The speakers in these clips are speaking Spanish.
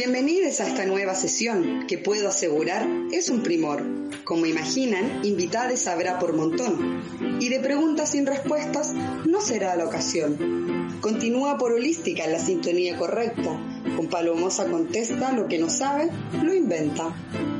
Bienvenidos a esta nueva sesión, que puedo asegurar es un primor. Como imaginan, invitades habrá por montón, y de preguntas sin respuestas no será la ocasión. Continúa por Holística en la sintonía correcta, con Palomosa contesta lo que no sabe, lo inventa.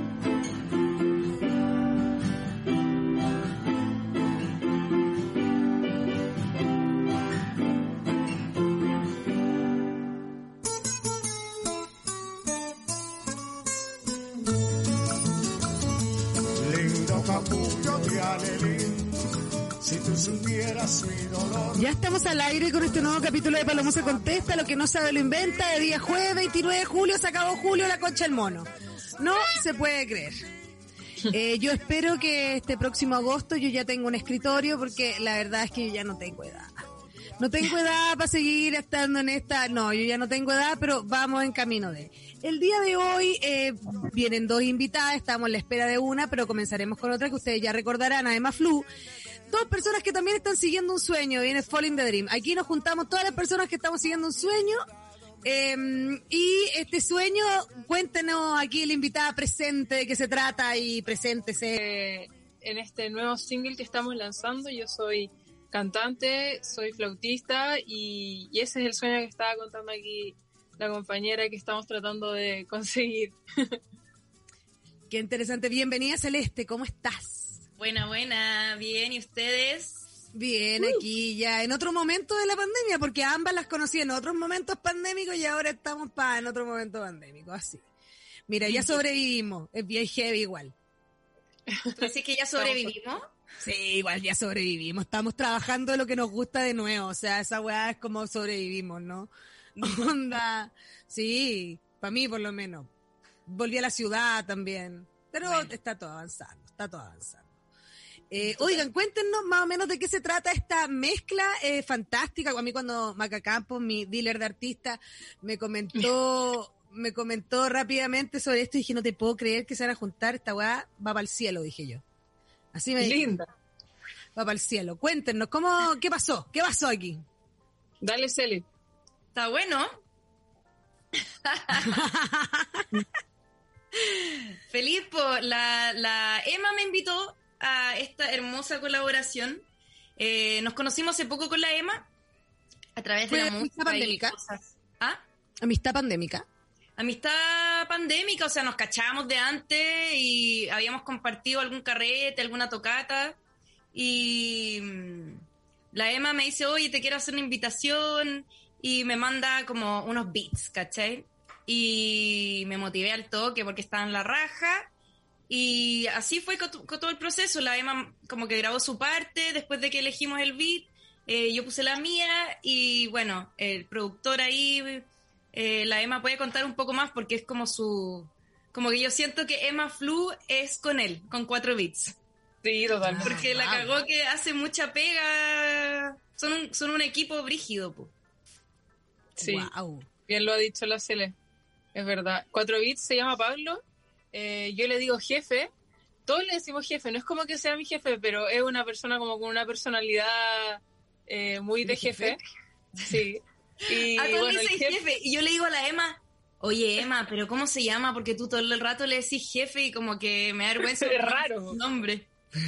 Ya estamos al aire con este nuevo capítulo de Palomosa Contesta, lo que no sabe lo inventa, de día jueves 29 de julio, se acabó julio, la concha del mono. No se puede creer. Yo espero que este próximo agosto yo ya tenga un escritorio, porque la verdad es que yo ya no tengo edad. No tengo edad para seguir estando en esta... No, yo ya no tengo edad, pero vamos en camino de... El día de hoy vienen dos invitadas, estamos en la espera de una, pero comenzaremos con otra que ustedes ya recordarán, además Flu. Dos personas que también están siguiendo un sueño, viene Falling the Dream. Aquí nos juntamos todas las personas que estamos siguiendo un sueño, y este sueño, cuéntenos aquí la invitada presente de qué se trata y preséntese. En este nuevo single que estamos lanzando, yo soy cantante, soy flautista y ese es el sueño que estaba contando aquí la compañera que estamos tratando de conseguir. Qué interesante. Bienvenida, Celeste, ¿cómo estás? Buena, bien, ¿y ustedes? Bien, aquí ya en otro momento de la pandemia, porque ambas las conocí en otros momentos pandémicos y ahora estamos en otro momento pandémico, así. Mira, ya sobrevivimos, es bien heavy igual. ¿Tú decís que ya sobrevivimos? Sí, igual ya sobrevivimos, estamos trabajando de lo que nos gusta de nuevo, o sea, esa weá es como sobrevivimos, ¿no? Onda, sí, para mí por lo menos. Volví a la ciudad también, pero bueno, está todo avanzando. Oigan, cuéntenos más o menos de qué se trata esta mezcla fantástica. A mí cuando Maca Campos, mi dealer de artistas, me comentó rápidamente sobre esto y dije, no te puedo creer que se van a juntar, esta weá va para el cielo, dije yo. Así me Linda. Dijo, va para el cielo. Cuéntenos, ¿qué pasó? ¿Qué pasó aquí? Dale, Celi. Está bueno. Feliz, la Emma me invitó a esta hermosa colaboración. Nos conocimos hace poco con la Emma a través de la música pandémica. ¿Ah? Amistad pandémica. Amistad pandémica, o sea, nos cachábamos de antes y habíamos compartido algún carrete, alguna tocata, y la Emma me dice, oye, te quiero hacer una invitación, y me manda como unos beats, ¿cachai? Y me motivé al toque porque estaba en la raja, y así fue con todo el proceso. La Emma como que grabó su parte, después de que elegimos el beat, yo puse la mía, y bueno, el productor ahí... la Emma puede contar un poco más porque es como que yo siento que Emma Flu es con él, con 4 bits. Sí, totalmente. Porque la cagó que hace mucha pega, son un equipo brígido, po. Sí, wow. Bien lo ha dicho la Cele, es verdad. 4 bits se llama Pablo, yo le digo jefe, todos le decimos jefe, no es como que sea mi jefe, pero es una persona como con una personalidad muy de jefe. Sí. Y a todos bueno, le dicen jefe, y yo le digo a la Emma, oye Emma, pero ¿cómo se llama? Porque tú todo el rato le decís jefe y como que me da vergüenza. Es raro. Su nombre.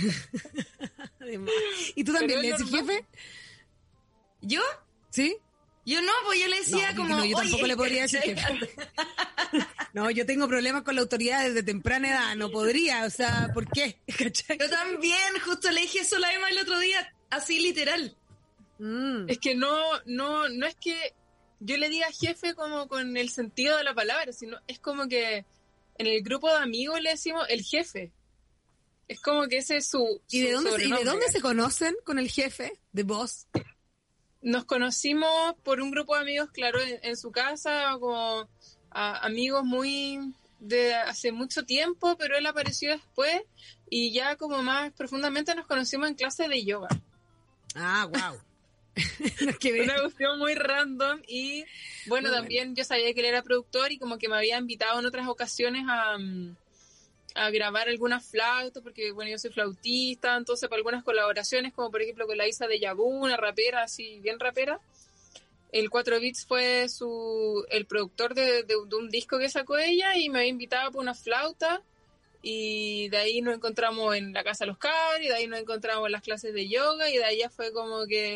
¿Y tú también le decís jefe? ¿Yo? ¿Sí? Yo no, pues yo le decía no, yo tampoco le podría decir jefe. No, yo tengo problemas con la autoridad desde temprana edad, no podría, o sea, ¿por qué? ¿Cachai? Yo también, justo le dije eso a la Emma el otro día, así literal. Es que no es que yo le diga jefe como con el sentido de la palabra, sino es como que en el grupo de amigos le decimos el jefe. Es como que ese es su ¿Y de sobrenombre. dónde se conocen con el jefe de vos? Nos conocimos por un grupo de amigos, claro, en su casa, como amigos muy de hace mucho tiempo, pero él apareció después y ya como más profundamente nos conocimos en clases de yoga. Ah, wow. Una cuestión muy random y bueno, muy también bueno. Yo sabía que él era productor y como que me había invitado en otras ocasiones a grabar algunas flautas, porque bueno, yo soy flautista, entonces para algunas colaboraciones, como por ejemplo con la Isa de Yabú, una rapera así, bien rapera, el 4 Bits fue el productor de un disco que sacó ella y me había invitado por una flauta y de ahí nos encontramos en la casa de los cabros y de ahí nos encontramos en las clases de yoga y de ahí ya fue como que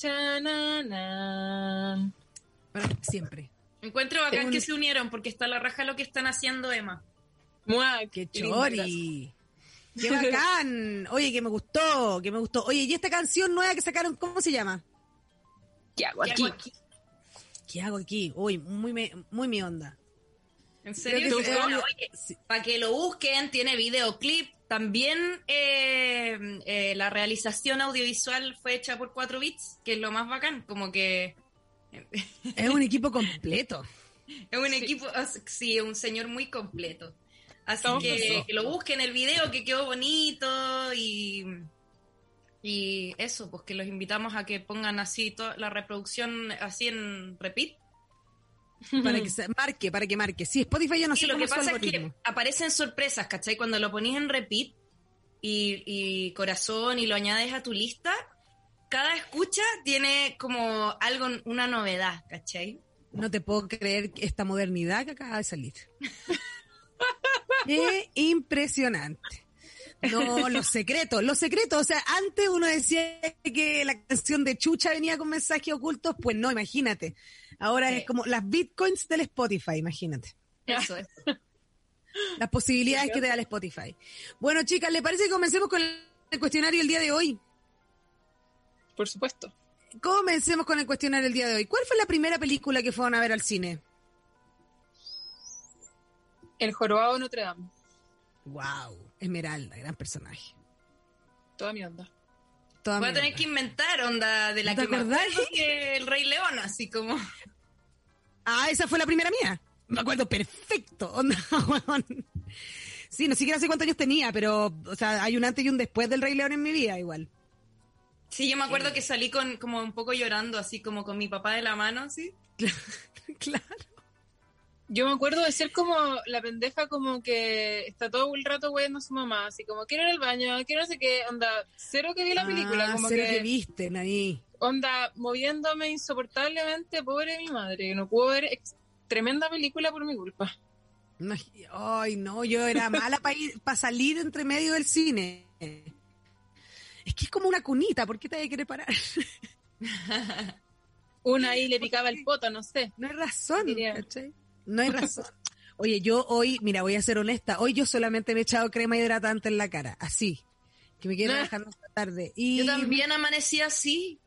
Para siempre. Encuentro bacán que se unieron porque está la raja lo que están haciendo, Emma. ¡Mua! ¡Qué chori! ¡Qué bacán! Oye, que me gustó. Oye, ¿y esta canción nueva que sacaron, cómo se llama? ¿Qué hago aquí? ¿Qué hago aquí? Uy, muy mi onda. ¿En serio? Oye, sí. Para que lo busquen, tiene videoclip. También la realización audiovisual fue hecha por 4 Bits, que es lo más bacán, como que... Es un equipo completo. Es un equipo, sí, es un señor muy completo. Así que lo busquen el video, que quedó bonito y eso, pues que los invitamos a que pongan así toda la reproducción así en repeat. Para que marque. Sí, Spotify yo no sé lo cómo que pasa algoritmo. Es que aparecen sorpresas, ¿cachai? Cuando lo ponís en repeat y corazón y lo añades a tu lista, cada escucha tiene como algo, una novedad, ¿cachai? No te puedo creer esta modernidad que acaba de salir. ¡Qué impresionante! No, los secretos. O sea, antes uno decía que la canción de Chucha venía con mensajes ocultos, pues no, imagínate. Ahora es como las bitcoins del Spotify, imagínate. Eso es. Las posibilidades que te da el Spotify. Bueno, chicas, ¿le parece que comencemos con el cuestionario el día de hoy? Por supuesto. Comencemos con el cuestionario el día de hoy. ¿Cuál fue la primera película que fueron a ver al cine? El jorobado de Notre Dame. Wow, Esmeralda, gran personaje. Toda mi onda. Voy a tener que inventar onda de la ¿No te que me acordás? acuerdo que El Rey León, así como... Ah, esa fue la primera mía. Me acuerdo perfecto. Onda, sí, no siquiera sé cuántos años tenía, pero o sea, hay un antes y un después del Rey León en mi vida igual. Sí, yo me acuerdo que salí como un poco llorando, así como con mi papá de la mano, así. Claro. Yo me acuerdo de ser como la pendeja como que está todo el rato güeyendo a su mamá, así como quiero ir al baño, quiero no sé qué, onda, cero que vi la película, como cero que viste, ahí. Onda, moviéndome insoportablemente, pobre mi madre, no pudo ver tremenda película por mi culpa. Ay, no, yo era mala para salir entre medio del cine. Es que es como una cunita, ¿por qué te hay que querer parar? Una ahí le picaba el poto, no sé. No hay razón, Diría. ¿cachai? No hay razón. Oye, yo hoy, mira, voy a ser honesta, hoy yo solamente me he echado crema hidratante en la cara, así, que me quedé bajando esta tarde. Y yo también amanecí así.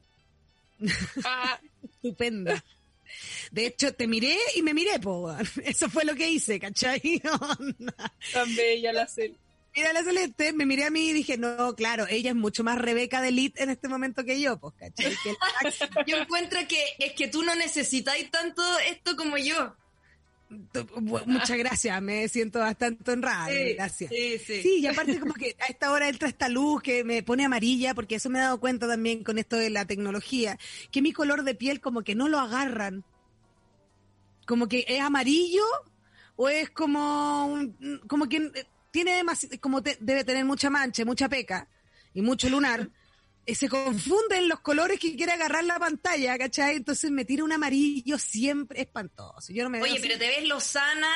Estupenda. De hecho, te miré y me miré, po. Eso fue lo que hice, ¿cachai? Tan bella la Cel. Mira la Celeste, me miré a mí y dije, no, claro, ella es mucho más Rebeca de Elite en este momento que yo, pues, ¿cachai? Yo encuentro que es que tú no necesitáis tanto esto como yo. Muchas gracias, me siento bastante honrada, Sí, gracias. sí. Sí, y aparte como que a esta hora entra esta luz que me pone amarilla, porque eso me he dado cuenta también con esto de la tecnología, que mi color de piel como que no lo agarran. Como que es amarillo o es como que tiene debe tener mucha mancha, mucha peca y mucho lunar. Se confunden los colores que quiere agarrar la pantalla, ¿cachai? Entonces me tira un amarillo siempre espantoso. Yo no me veo Oye, pero te ves Lozana.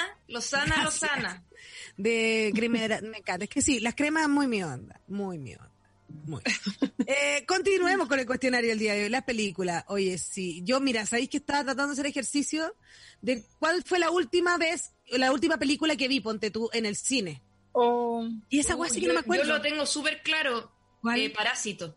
De crema, me encanta. Es que sí, las cremas muy mi onda. Continuemos con el cuestionario del día de hoy. Las películas. Oye, sí. Yo, mira, ¿sabéis que estaba tratando de hacer ejercicio? De cuál fue la última película que vi, ponte tú, en el cine. Y esa guay sí que no me acuerdo. Yo lo tengo súper claro. ¿Cuál? Parásito.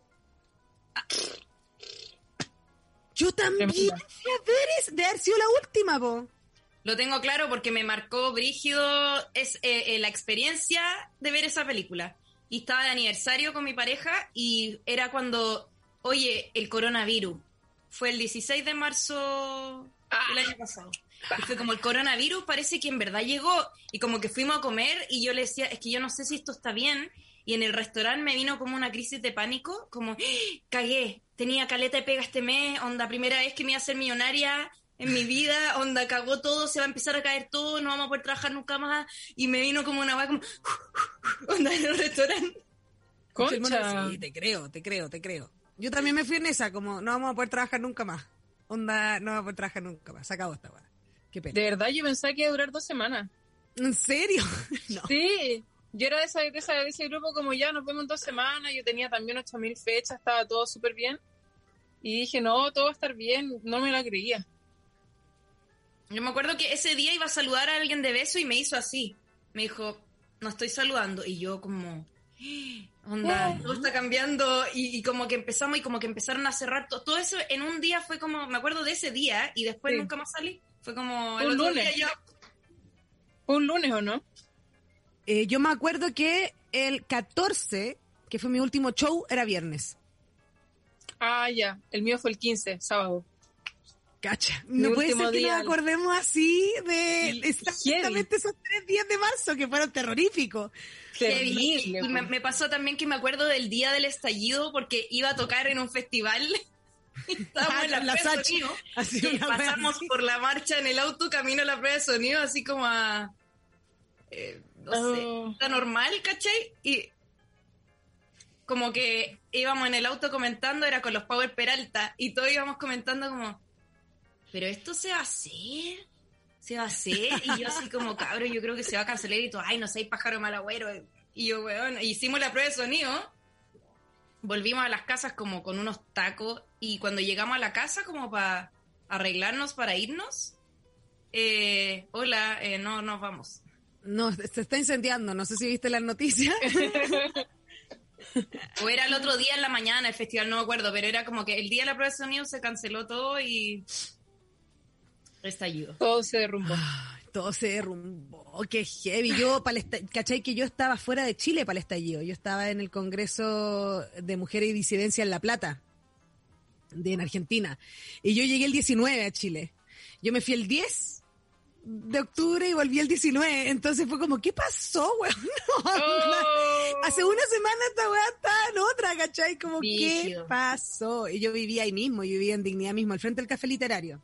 Yo también fui a ver de haber sido la última, po. Lo tengo claro porque me marcó brígido la experiencia de ver esa película. Y estaba de aniversario con mi pareja y era cuando, oye, el coronavirus. Fue el 16 de marzo del año pasado. Y fue como el coronavirus parece que en verdad llegó. Y como que fuimos a comer y yo le decía, es que yo no sé si esto está bien. Y en el restaurante me vino como una crisis de pánico, como, cagué, tenía caleta de pega este mes, onda, primera vez que me iba a hacer millonaria en mi vida, onda, cagó todo, se va a empezar a caer todo, no vamos a poder trabajar nunca más, y me vino como una vaca, como, onda, en el restaurante. Concha. Sí, te creo. Yo también me fui en esa, como, no vamos a poder trabajar nunca más. Onda, no va a trabajar nunca más. Se acabó esta weá. Qué pena. De verdad, yo pensaba que iba a durar 2 semanas. ¿En serio? No. Sí, yo era de ese grupo como ya, nos vemos en 2 semanas, yo tenía también 8.000 fechas, estaba todo súper bien. Y dije, no, todo va a estar bien, no me la creía. Yo me acuerdo que ese día iba a saludar a alguien de beso y me hizo así. Me dijo, no estoy saludando. Y yo como, onda, todo está cambiando. Y como que empezamos y como que empezaron a cerrar. Todo eso en un día fue como, me acuerdo de ese día y después Sí. nunca más salí. Fue como Un otro lunes. día yo. ¿Fue un lunes o no? Yo me acuerdo que el 14, que fue mi último show, era viernes. Ah, ya, el mío fue el 15, sábado. Cacha. Mi No puede último ser que día. nos acordemos así de Sí, exactamente esos 3 días de marzo que fueron terroríficos. Terrible. Y me pasó también que me acuerdo del día del estallido porque iba a tocar en un festival. Estábamos en la prueba de Sachi. sonido. Así Y una wea pasamos así. por la marcha en el auto, camino a la prueba de sonido, así como a... no sé, Oh. está normal, ¿cachai? Y como que íbamos en el auto comentando, era con los Power Peralta, y todos íbamos comentando como, ¿pero esto se va a hacer? ¿Se va a hacer? Y yo así como, cabrón, yo creo que se va a cancelar, y todo, ay, no sé, pájaro mal agüero. Y yo, weón, hicimos la prueba de sonido, volvimos a las casas como con unos tacos, y cuando llegamos a la casa como para arreglarnos para irnos, hola, no nos vamos. No, se está incendiando. No sé si viste las noticias. O era el otro día en la mañana el festival, no me acuerdo, pero era como que el día de la prueba de sonido se canceló todo y estallido. Todo se derrumbó. Ay, todo se derrumbó. Qué heavy. Yo, ¿cachai? Que yo estaba fuera de Chile para el estallido. Yo estaba en el Congreso de Mujeres y Disidencia en La Plata, en Argentina. Y yo llegué el 19 a Chile. Yo me fui el 10 de octubre y volví el 19. Entonces fue como, ¿qué pasó, weón? No, Oh. hace una semana esta weá estaba en otra, ¿cachai? Como, Brígido. ¿qué pasó? Y yo vivía ahí mismo, yo vivía en Dignidad mismo, al frente del Café Literario.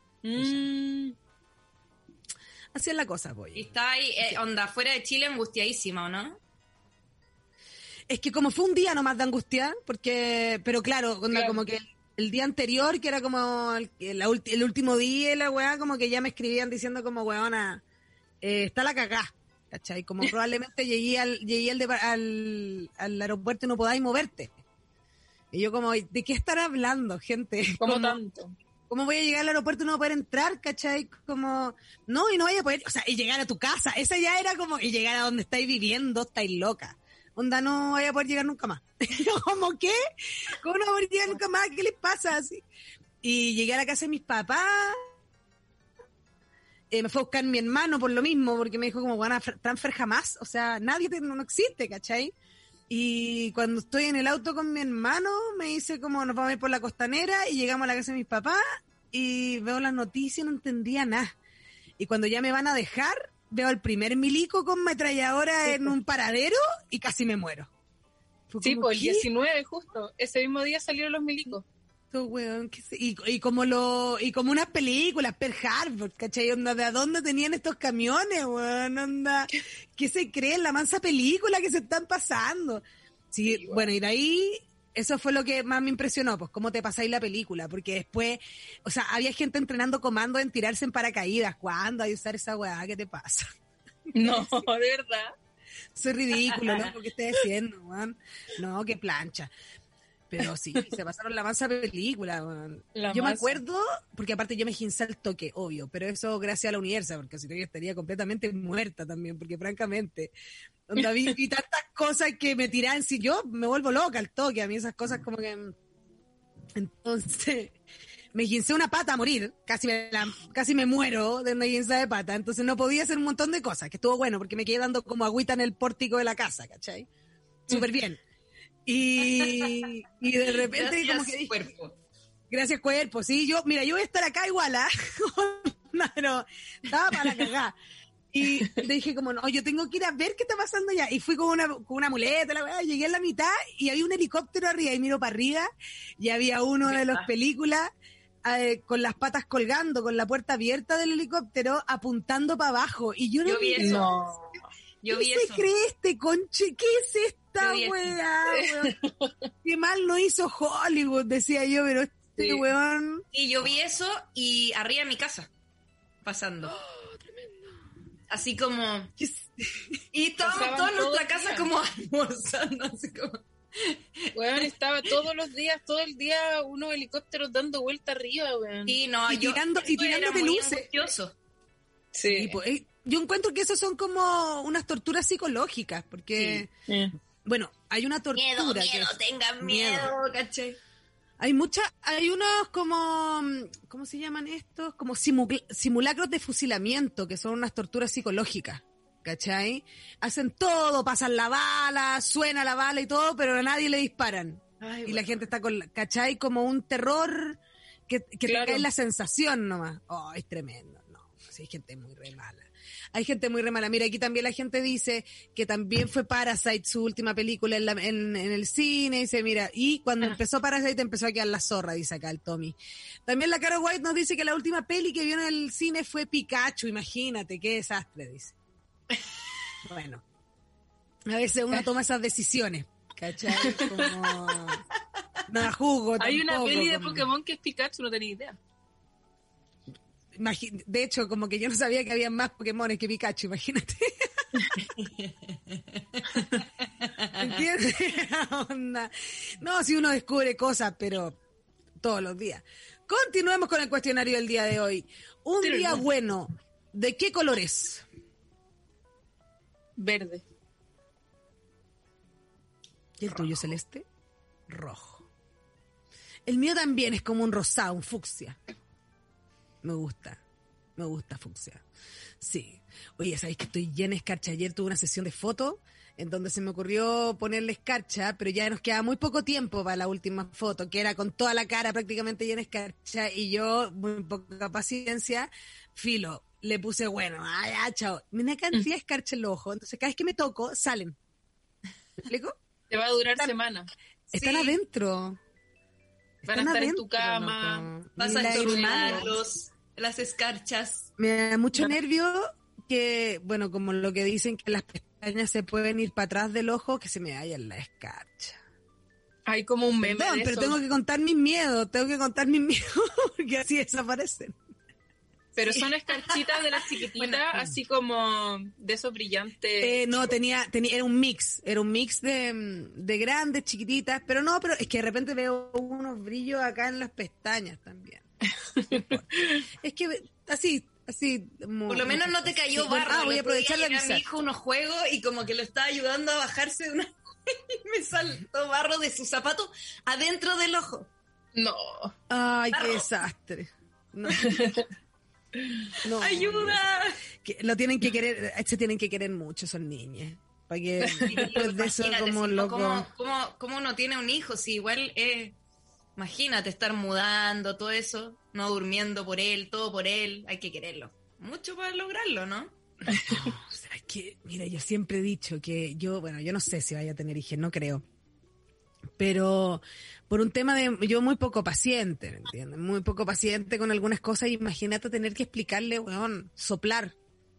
Así es la cosa, Y voy. está ahí, onda, fuera de Chile, angustiadísima, ¿o no? Es que como fue un día nomás de angustia, porque, pero claro, onda, Claro. como que el día anterior, que era como el último día y la weá, como que ya me escribían diciendo como, weona, está la cagá, ¿cachai? Como probablemente llegué al aeropuerto y no podáis moverte. Y yo como, ¿de qué estar hablando, gente? Como Como, tanto. ¿cómo voy a llegar al aeropuerto y no voy a poder entrar, cachai? Como, no, y no voy a poder, o sea, y llegar a tu casa, esa ya era como, y llegar a donde estáis viviendo, estáis loca. Onda, no voy a poder llegar nunca más. Yo, ¿cómo qué? ¿Cómo no voy a poder llegar nunca más? ¿Qué les pasa? Así. Y llegué a la casa de mis papás, me fue a buscar mi hermano por lo mismo, porque me dijo como, bueno, transfer jamás, o sea, no existe, ¿cachai? Y cuando estoy en el auto con mi hermano, me dice como, nos vamos a ir por la costanera, y llegamos a la casa de mis papás, y veo las noticias y no entendía nada. Y cuando ya me van a dejar, veo al primer milico con metralladora en un paradero, y casi me muero. Fue Sí, como, pues el ¿qué? 19 justo. Ese mismo día salieron los milicos. Weón, y como unas películas, Pearl Harbor, ¿cachai? Onda, ¿de a dónde tenían estos camiones, weón? Onda, ¿qué se creen? La mansa película que se están pasando. Sí, Sí, bueno, y de ahí, eso fue lo que más me impresionó, pues, cómo te pasáis la película, porque después, o sea, había gente entrenando comandos en tirarse en paracaídas. ¿Cuándo hay que usar esa weá? ¿Qué te pasa? No, de verdad. Eso es ridículo, ¿no? ¿Qué estás diciendo, weón? No, qué plancha. Pero sí, se pasaron la mansa película, weón. La Yo me masa. acuerdo, porque aparte yo me gincé al toque, obvio, pero eso gracias a la Universa, porque si no yo estaría completamente muerta también, porque francamente, onda, vi tantas cosas que me tiran, si yo me vuelvo loca al toque, a mí esas cosas como que... Entonces, me gincé una pata a morir, casi me muero de una guinza de pata, entonces no podía hacer un montón de cosas, que estuvo bueno, porque me quedé dando como agüita en el pórtico de la casa, ¿cachai? Súper bien. Y de repente como que dije, cuerpo. gracias cuerpo, sí, yo voy a estar acá igual, ¿ah? No, pero estaba para la cagada. Y dije como, no, yo tengo que ir a ver qué está pasando allá. Y fui con una muleta, la weá, llegué a la mitad y había un helicóptero arriba y miro para arriba y había uno de las películas con las patas colgando, con la puerta abierta del helicóptero, apuntando para abajo. Y yo no Yo vi vi eso. No. Yo ¿Qué vi se eso. cree este conche? ¿Qué es esta Yo vi eso. weá, weón? Qué mal no hizo Hollywood, decía yo, pero este Sí. weón. Y yo vi eso y arriba de mi casa, pasando. Así como... Y estábamos Pasaban todos en todo nuestra el casa día. como almorzando, así como... Weón, estaba todos los días, todo el día, unos helicópteros dando vuelta arriba, weón. Y no, Y tirando- y eso era tirándote muy luces. angustioso. Sí. Y, pues, yo encuentro que eso son como unas torturas psicológicas, porque, bueno, hay una tortura que tengan miedo. ¿cachai? hay unos como, ¿cómo se llaman estos? Como simulacros de fusilamiento, que son unas torturas psicológicas, ¿cachai? Hacen todo, pasan la bala, suena la bala y todo, pero a nadie le disparan. Ay, Y la gente está con, ¿cachai? Como un terror que Claro. te cae en la sensación nomás. Oh, es tremendo. No, sí, hay gente muy re mala. Hay gente muy re mala. Mira, aquí también la gente dice que también fue Parasite su última película en el cine. Dice, mira, y cuando empezó Parasite empezó a quedar la zorra, dice acá el Tommy. También la Caro White nos dice que la última peli que vio en el cine fue Pikachu. Imagínate, qué desastre, dice. Bueno, a veces uno toma esas decisiones, ¿cachai? Como... No la jugo Hay una tampoco, peli de como- Pokémon que es Pikachu, no tenía idea. De hecho, como que yo no sabía que había más Pokémones que Pikachu, imagínate. ¿Entiendes? Onda. No, si uno descubre cosas, pero todos los días. Continuemos con el cuestionario del día de hoy. Un Pero día no. bueno, ¿de qué color es? Verde. ¿Y el tuyo, Celeste? Rojo. El mío también es como un rosado, un fucsia. Me gusta fucsia. Sí. Oye, ¿sabéis que estoy llena de escarcha? Ayer tuve una sesión de fotos en donde se me ocurrió ponerle escarcha, pero ya nos quedaba muy poco tiempo para la última foto, que era con toda la cara prácticamente llena de escarcha, y yo, muy poca paciencia, filo, le puse, bueno, ya, chao. Una cantidad de escarcha en los ojos, entonces cada vez que me toco, salen. ¿Me explico? Te va a durar semanas. Están Sí. adentro. Van a Están estar en adentro, tu cama. loco. Vas a Lagrimando. estornudarlos, las escarchas. Me da mucho nervio que, bueno, como lo que dicen que las pestañas se pueden ir para atrás del ojo, que se me vaya en la escarcha. Hay como un meme Perdón, de pero eso. tengo que contar mis miedos, porque así desaparecen. Pero son escarchitas de las chiquititas, Bueno. así como de esos brillantes. No, era un mix de grandes, chiquititas, pero es que de repente veo unos brillos acá en las pestañas también. Es que así. Por lo menos no te cayó barro. voy a aprovechar de a mi avisar. hijo unos juegos y como que lo estaba ayudando a bajarse de una... y me saltó barro de su zapato adentro del ojo. No. Ay, qué Barro. desastre. No. No. ¡Ayuda! Que lo tienen que querer, se tienen que querer mucho, son niñas. Para que después de eso, Imagínate, como si no, loco. ¿cómo uno tiene un hijo? Si igual imagínate estar mudando, todo eso, no durmiendo por él, todo por él, hay que quererlo. Mucho para lograrlo, ¿no? O sea, es que, mira, yo siempre he dicho que yo no sé si vaya a tener hijos, no creo. Pero por un tema de yo muy poco paciente, ¿me entiendes? Muy poco paciente con algunas cosas. Imagínate tener que explicarle, weón, soplar.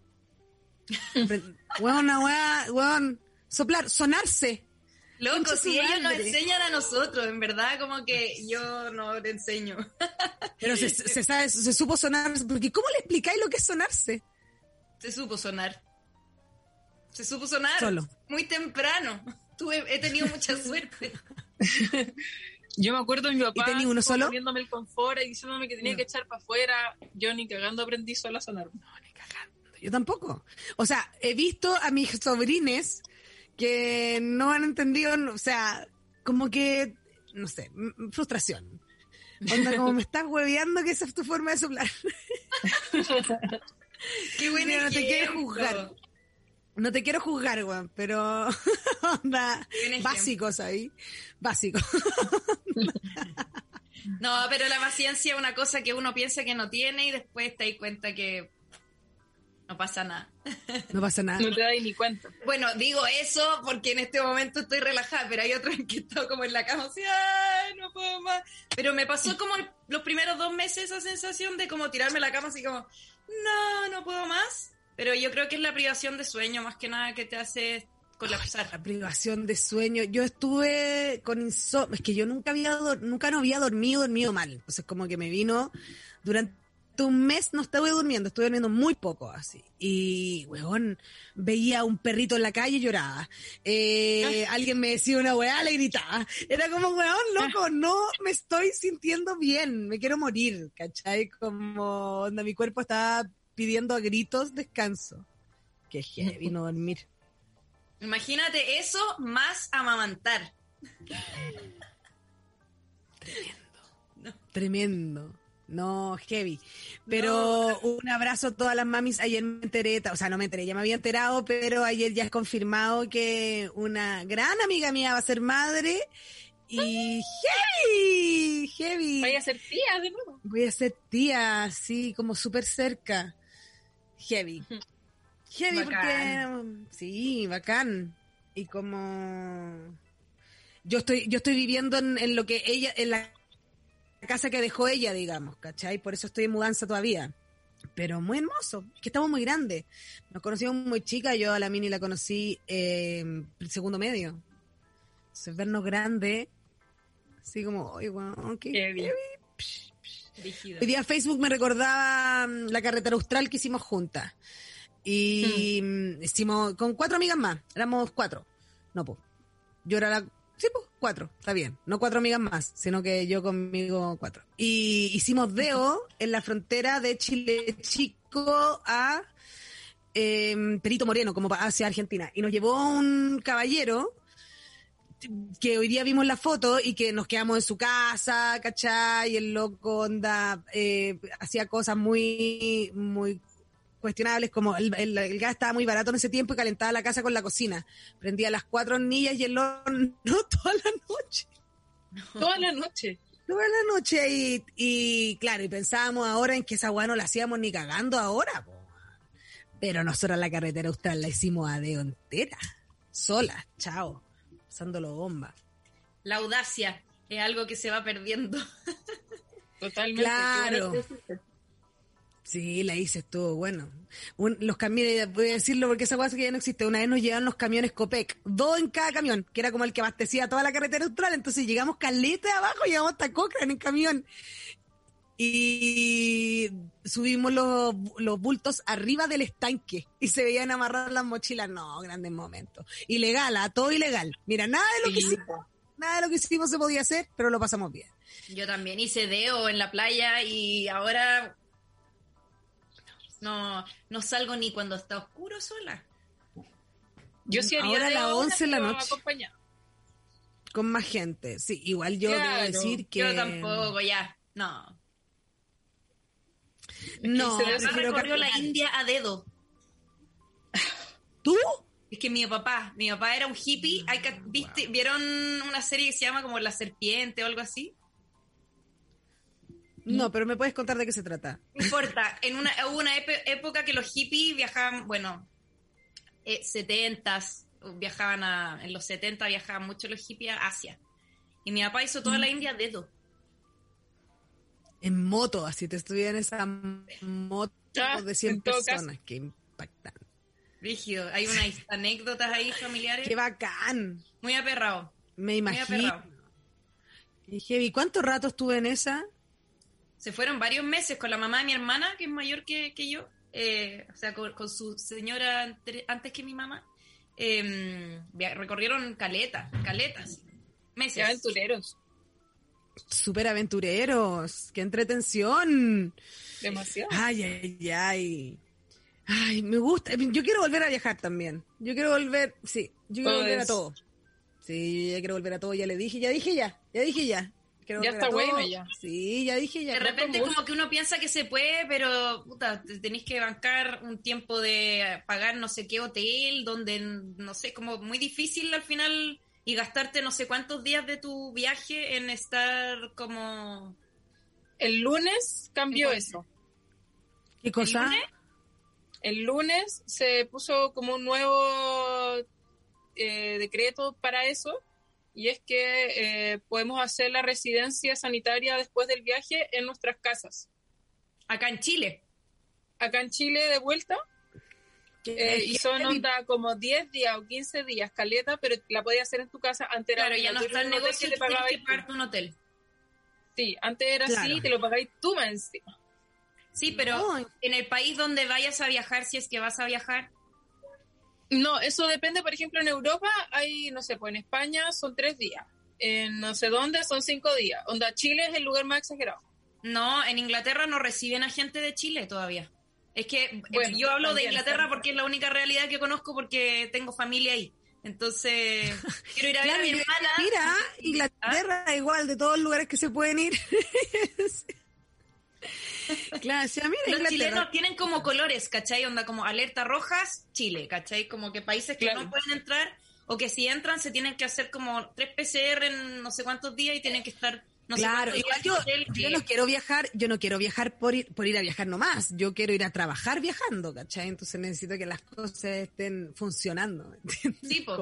Weón, soplar, sonarse. Loco, Concha si su ellos nos madre. enseñan a nosotros, en verdad, como que yo no le enseño. Pero se supo sonar, porque ¿cómo le explicáis lo que es sonarse? Se supo sonar. Se supo sonar. Solo. Muy temprano. He tenido mucha suerte. Yo me acuerdo de mi papá ¿Y tenía uno solo? poniéndome el confort y diciéndome que tenía No. que echar para afuera. Yo ni cagando aprendí sola a sonar. No, ni cagando. Yo tampoco. O sea, he visto a mis sobrines que no han entendido, o sea, como que, no sé, frustración. Onda, como me estás hueveando que esa es tu forma de soplar. Qué bueno. Mira, no te quiero juzgar. No te quiero juzgar, weón, pero onda, Buen ejemplo. básicos ahí, básico. No, pero la paciencia es una cosa que uno piensa que no tiene y después te das cuenta que no pasa nada. No pasa nada. No te das ni cuenta. Bueno, digo eso porque en este momento estoy relajada, pero hay otros en que estoy como en la cama así, ¡ay, no puedo más! Pero me pasó como los primeros 2 meses esa sensación de como tirarme a la cama así como, no puedo más. Pero yo creo que es la privación de sueño más que nada que te hace colapsar. La privación de sueño. Yo estuve con insomnio. Es que yo nunca no había dormido mal. Entonces como que me vino durante un mes, no estuve durmiendo muy poco así. Y, weón, veía a un perrito en la calle y lloraba. Alguien me decía una weá, le gritaba. Era como, weón, loco, no me estoy sintiendo bien, me quiero morir, ¿cachai? Como, onda, mi cuerpo estaba pidiendo a gritos descanso. Qué heavy no dormir. Imagínate eso más amamantar. Tremendo. No, heavy. Pero un abrazo a todas las mamis. Ayer me enteré, o sea, no me enteré, ya me había enterado, pero ayer ya es confirmado que una gran amiga mía va a ser madre. Y heavy. Voy a ser tía de nuevo. Voy a ser tía, sí, como súper cerca. Heavy. Heavy Bacán. porque, sí, bacán. Y como yo estoy viviendo en lo que ella, en la casa que dejó ella, digamos, ¿cachai? Por eso estoy en mudanza todavía. Pero muy hermoso, es que estamos muy grandes. Nos conocimos muy chicas, yo a la Mini la conocí en segundo medio. Entonces, vernos grandes, así como, oye, wow, qué heavy. Hoy día Facebook me recordaba la carretera austral que hicimos juntas. Y hicimos con 4 amigas más, éramos 4. No, pues, yo era la... Sí, pues, 4, está bien. No 4 amigas más, sino que yo conmigo 4. Y hicimos deo en la frontera de Chile Chico a Perito Moreno, como hacia Argentina. Y nos llevó un caballero que hoy día vimos la foto y que nos quedamos en su casa, ¿cachai? Y el loco onda hacía cosas muy, muy cuestionables, como el gas estaba muy barato en ese tiempo y calentaba la casa con la cocina. Prendía las 4 hornillas y el horno toda la noche. Toda la noche. Toda la noche y claro, y pensábamos ahora en que esa hueá no la hacíamos ni cagando ahora, po. Pero nosotros la carretera austral la hicimos a deo entera, sola, chao, pasándolo bomba. La audacia es algo que se va perdiendo. Totalmente. Claro. Sí, la hice, estuvo bueno. Los camiones, voy a decirlo porque esa cosa que ya no existe. Una vez nos llevaban los camiones Copec, 2 en cada camión, que era como el que abastecía toda la carretera austral. Entonces llegamos caleta de abajo, llegamos hasta Cochrane en camión. Y subimos los bultos arriba del estanque y se veían amarrar las mochilas. No, grandes momentos. Ilegal, todo ilegal. Mira, nada de lo que hicimos se podía hacer, pero lo pasamos bien. Yo también hice deo en la playa y ahora no salgo ni cuando está oscuro sola. Yo sí haría ahora a las 11 de la noche. Acompañada. Con más gente. Sí, igual yo Claro, debo decir que... Yo tampoco, ya, no. No, Mi papá prefiero recorrió la caminar. India a dedo. ¿Tú? Es que mi papá era un hippie. ¿Vieron una serie que se llama como La Serpiente o algo así? No, pero me puedes contar de qué se trata. No importa, hubo una época que los hippies viajaban, 70s, en los 70 viajaban mucho los hippies a Asia. Y mi papá hizo toda la India a dedo. En moto, así te estuviera en esa moto de 100 personas. Qué impactante. Rígido, hay unas anécdotas ahí familiares. Qué bacán. Muy aperrado. Me Muy imagino. aperrado. Y heavy, ¿cuánto rato estuve en esa? Se fueron varios meses con la mamá de mi hermana, que es mayor que yo, o sea, con su señora antes que mi mamá, recorrieron caletas, meses. Qué aventureros. Súper aventureros. ¡Qué entretención! Demasiado. Ay. Ay, me gusta. Yo quiero volver a viajar también. Yo quiero volver, sí. Yo quiero volver a todo. Sí, ya quiero volver a todo. Ya dije ya. Quiero Ya volver está a todo. buena ya. Sí, ya dije ya. De repente como que uno piensa que se puede, pero puta, tenéis que bancar un tiempo de pagar no sé qué hotel, donde, no sé, como muy difícil al final, y gastarte no sé cuántos días de tu viaje en estar como... El lunes cambió eso. ¿Qué cosa? El lunes se puso como un nuevo decreto para eso, y es que podemos hacer la residencia sanitaria después del viaje en nuestras casas. Acá en Chile. Acá en Chile de vuelta, Y son onda como 10 días o 15 días, caleta, pero la podías hacer en tu casa. Antes Claro, era ya no está el negocio, te te tienes pagabas que pagarte un hotel. Sí, antes era así, te lo pagáis tú más encima. Sí, pero en el país donde vayas a viajar, si es que vas a viajar. No, eso depende. Por ejemplo, en Europa hay, no sé, pues en España son 3 días. En no sé dónde son 5 días. Onda, Chile es el lugar más exagerado. No, en Inglaterra no reciben a gente de Chile todavía. Es que Bueno, yo hablo también, de Inglaterra porque es la única realidad que conozco porque tengo familia ahí. Entonces, quiero ir a ver a mi hermana. Mira, Inglaterra igual, de todos los lugares que se pueden ir. Claro, sí, mira, Los Inglaterra. chilenos tienen como colores, ¿cachai? Onda como alerta rojas, Chile, ¿cachai? Como que países que no pueden entrar o que si entran se tienen que hacer como 3 PCR en no sé cuántos días y tienen que estar no claro, sé igual yo no quiero viajar por ir a viajar nomás, yo quiero ir a trabajar viajando, ¿cachai? Entonces necesito que las cosas estén funcionando, ¿entiendes? Sí, po.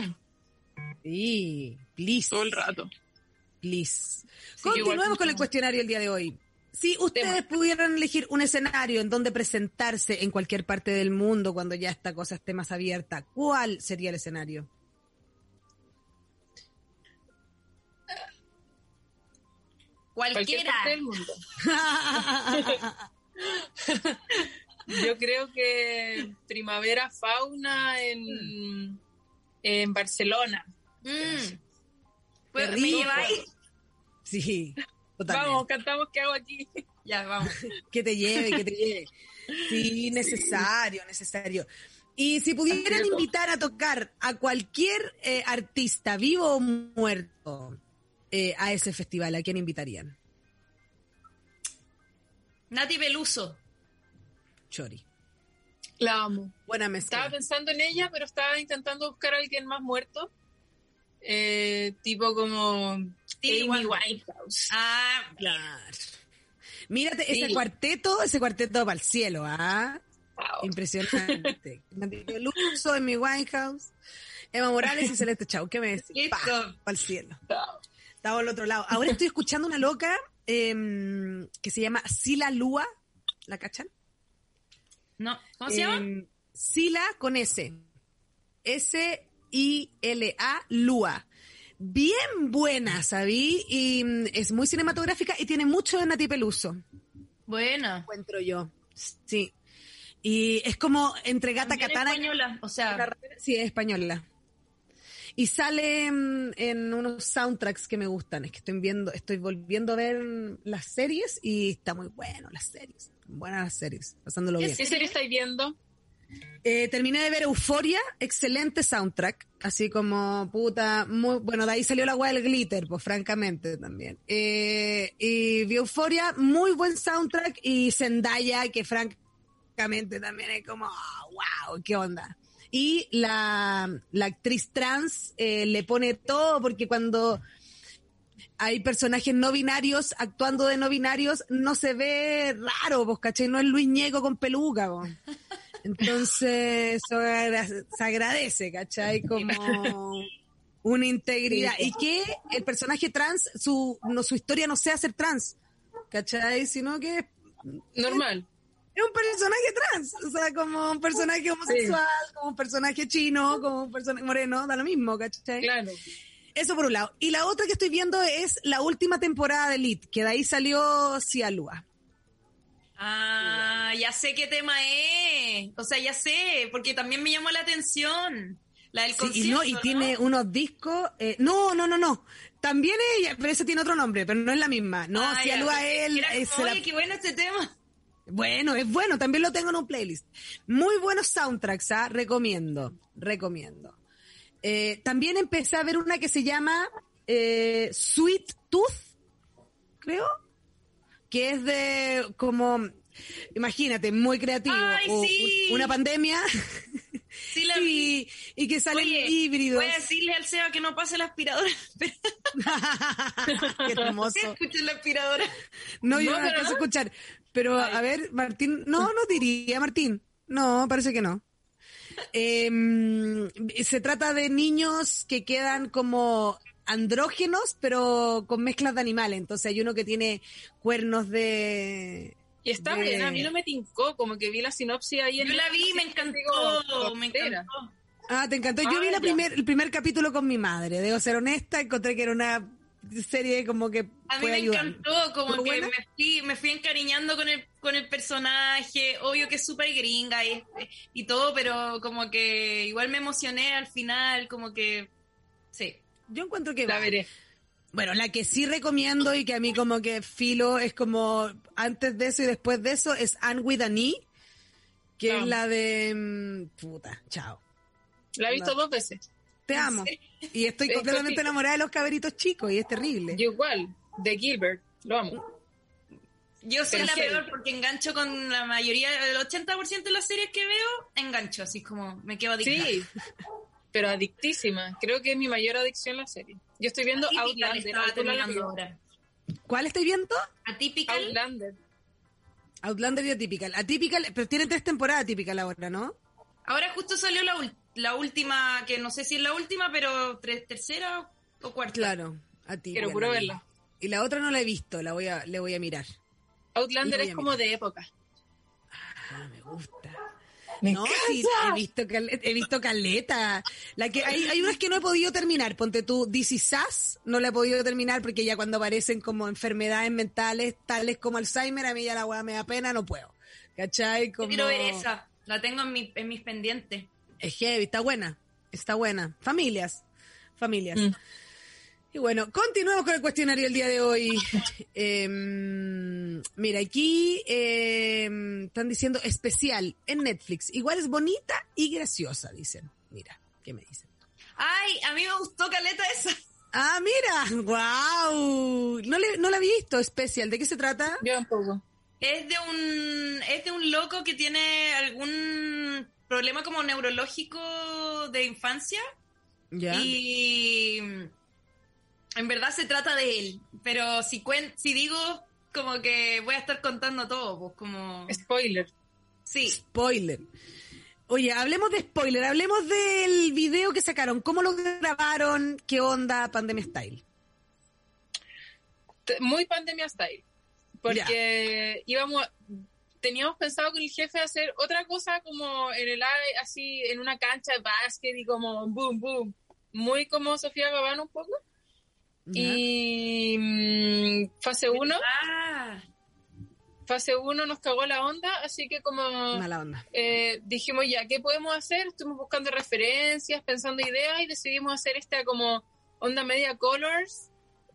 Sí, please. Todo el rato. Please. Sí, Continuemos con el cuestionario el día de hoy. Si ustedes pudieran elegir un escenario en donde presentarse en cualquier parte del mundo cuando ya esta cosa esté más abierta, ¿cuál sería el escenario? Cualquier parte del mundo. Yo creo que Primavera Fauna en Barcelona. Pues, ¿me lleváis? Sí, totalmente. Vamos, cantamos ¿qué hago aquí? Ya, vamos. Que te lleve. Sí, necesario. Y si pudieran invitar a tocar a cualquier artista, vivo o muerto, a ese festival, ¿a quién invitarían? Nati Peluso. Chori. La amo. Buena mezcla. Estaba pensando en ella, pero estaba intentando buscar a alguien más muerto. Tipo como Amy Winehouse. Ah, claro. Mírate, ese cuarteto para el cielo, ¿ah? Wow. Impresionante. Nati Peluso, Amy Winehouse, Eva Morales y Celeste Chau. ¿Qué me decís? Para el cielo. Estaba al otro lado. Ahora estoy escuchando una loca que se llama Sila Lua. ¿La cachan? No. ¿Cómo se llama? Sila con S. S-I-L-A Lua. Bien buena, ¿sabí? Y es muy cinematográfica y tiene mucho de Nati Peluso. Buena. Encuentro yo. Sí. Y es como entre Gata Katana. Española, o sea. Sí, es española. Y sale en unos soundtracks que me gustan. Es que estoy volviendo a ver las series y está muy bueno las series. Buenas las series, pasándolo bien. ¿Qué serie estáis viendo? Terminé de ver Euphoria, excelente soundtrack, así como puta, muy bueno, de ahí salió la weá del glitter, pues francamente también. Y vi Euphoria, muy buen soundtrack, y Zendaya, que francamente también es como, wow, qué onda. Y la actriz trans le pone todo, porque cuando hay personajes no binarios actuando de no binarios, no se ve raro, pues, ¿cachai? No es Luis Ñeco con peluca, pues. Entonces, eso se agradece, ¿cachai? Como una integridad. Y que el personaje trans, su historia no sea ser trans, ¿cachai? Sino que es normal. Es un personaje trans, o sea, como un personaje homosexual, como un personaje chino, como un personaje moreno, da lo mismo, ¿cachai? Claro. Eso por un lado. Y la otra que estoy viendo es la última temporada de Elite, que de ahí salió Sia Lua. Ah, ya sé qué tema es. O sea, ya sé, porque también me llamó la atención. La del concierto, y tiene unos discos... no. También ella, pero ese tiene otro nombre, pero no es la misma. No, Sia Lua es él. Oye, qué bueno este tema. Bueno, es bueno, también lo tengo en un playlist. Muy buenos soundtracks, ¿ah? Recomiendo. También empecé a ver una que se llama Sweet Tooth, creo, que es de como, imagínate, muy creativo. Ay, sí. Una pandemia. Sí, la vi. Y que salen híbridos. Voy a decirle al Seba que no pase la aspiradora. Qué hermoso. Escuchen la aspiradora. No, yo no alcanzo a escuchar. Pero, a ver, Martín, no diría Martín. No, parece que no. Se trata de niños que quedan como andrógenos, pero con mezclas de animales. Entonces hay uno que tiene cuernos de Y está buena, a mí no me tincó, como que vi la sinopsis ahí en... Yo la vi, me encantó, me encantó. Ah, te encantó. Yo vi el primer capítulo con mi madre, debo ser honesta, encontré que era una serie como que a mí me encantó, como que me fui encariñando con el personaje, obvio que es súper gringa y todo, pero como que igual me emocioné al final, como que sí. Yo encuentro que la veré. Bueno, la que sí recomiendo y que a mí como que filo es como antes de eso y después de eso es Anne with an E, que es la de... puta, chao. La he visto 2 veces. Te amo. Y estoy completamente enamorada de los caberitos chicos y es terrible. Yo igual, de Gilbert, lo amo. Yo soy la peor porque engancho con la mayoría, el 80% de las series que veo, engancho, así como me quedo adicta. Sí, pero adictísima. Creo que es mi mayor adicción la serie. Yo estoy viendo Outlander. ¿Cuál estoy viendo? Atypical. Outlander y Atypical. Atypical, pero tiene 3 temporadas Atypical ahora, ¿no? Ahora justo salió la última, que no sé si es la última, pero tercera o cuarta. Claro, Atypical. Quiero puro verla. Y la otra no la he visto, le voy a mirar. Outlander es como de época. Ah, me gusta. Me sí, he visto caleta. Hay unas que no he podido terminar. Ponte tú, This Is Us, no la he podido terminar porque ya cuando aparecen como enfermedades mentales, tales como Alzheimer, a mí ya la weá me da pena, no puedo. ¿Cachai? Como... Quiero ver esa, la tengo en mis pendientes. Es heavy, está buena. Familias. Y bueno, continuemos con el cuestionario del día de hoy. Mira, aquí están diciendo especial en Netflix. Igual es bonita y graciosa, dicen. Mira, ¿qué me dicen? Ay, a mí me gustó caleta esa. Ah, mira, wow. No la había visto, especial. ¿De qué se trata? Yo un poco. Es de un loco que tiene algún problema como neurológico de infancia. Ya. Y en verdad se trata de él, pero si digo como que voy a estar contando todo, pues como... Spoiler. Sí. Spoiler. Oye, hablemos de spoiler, hablemos del video que sacaron, cómo lo grabaron, qué onda, Pandemia Style. Muy Pandemia Style, porque teníamos pensado con el jefe hacer otra cosa como en el aire, así en una cancha de básquet y como boom, boom, muy como Sofía Gabán un poco. Y fase 1 nos cagó la onda, así que como mala onda. Dijimos ya, ¿qué podemos hacer? Estuvimos buscando referencias, pensando ideas y decidimos hacer esta como onda media colors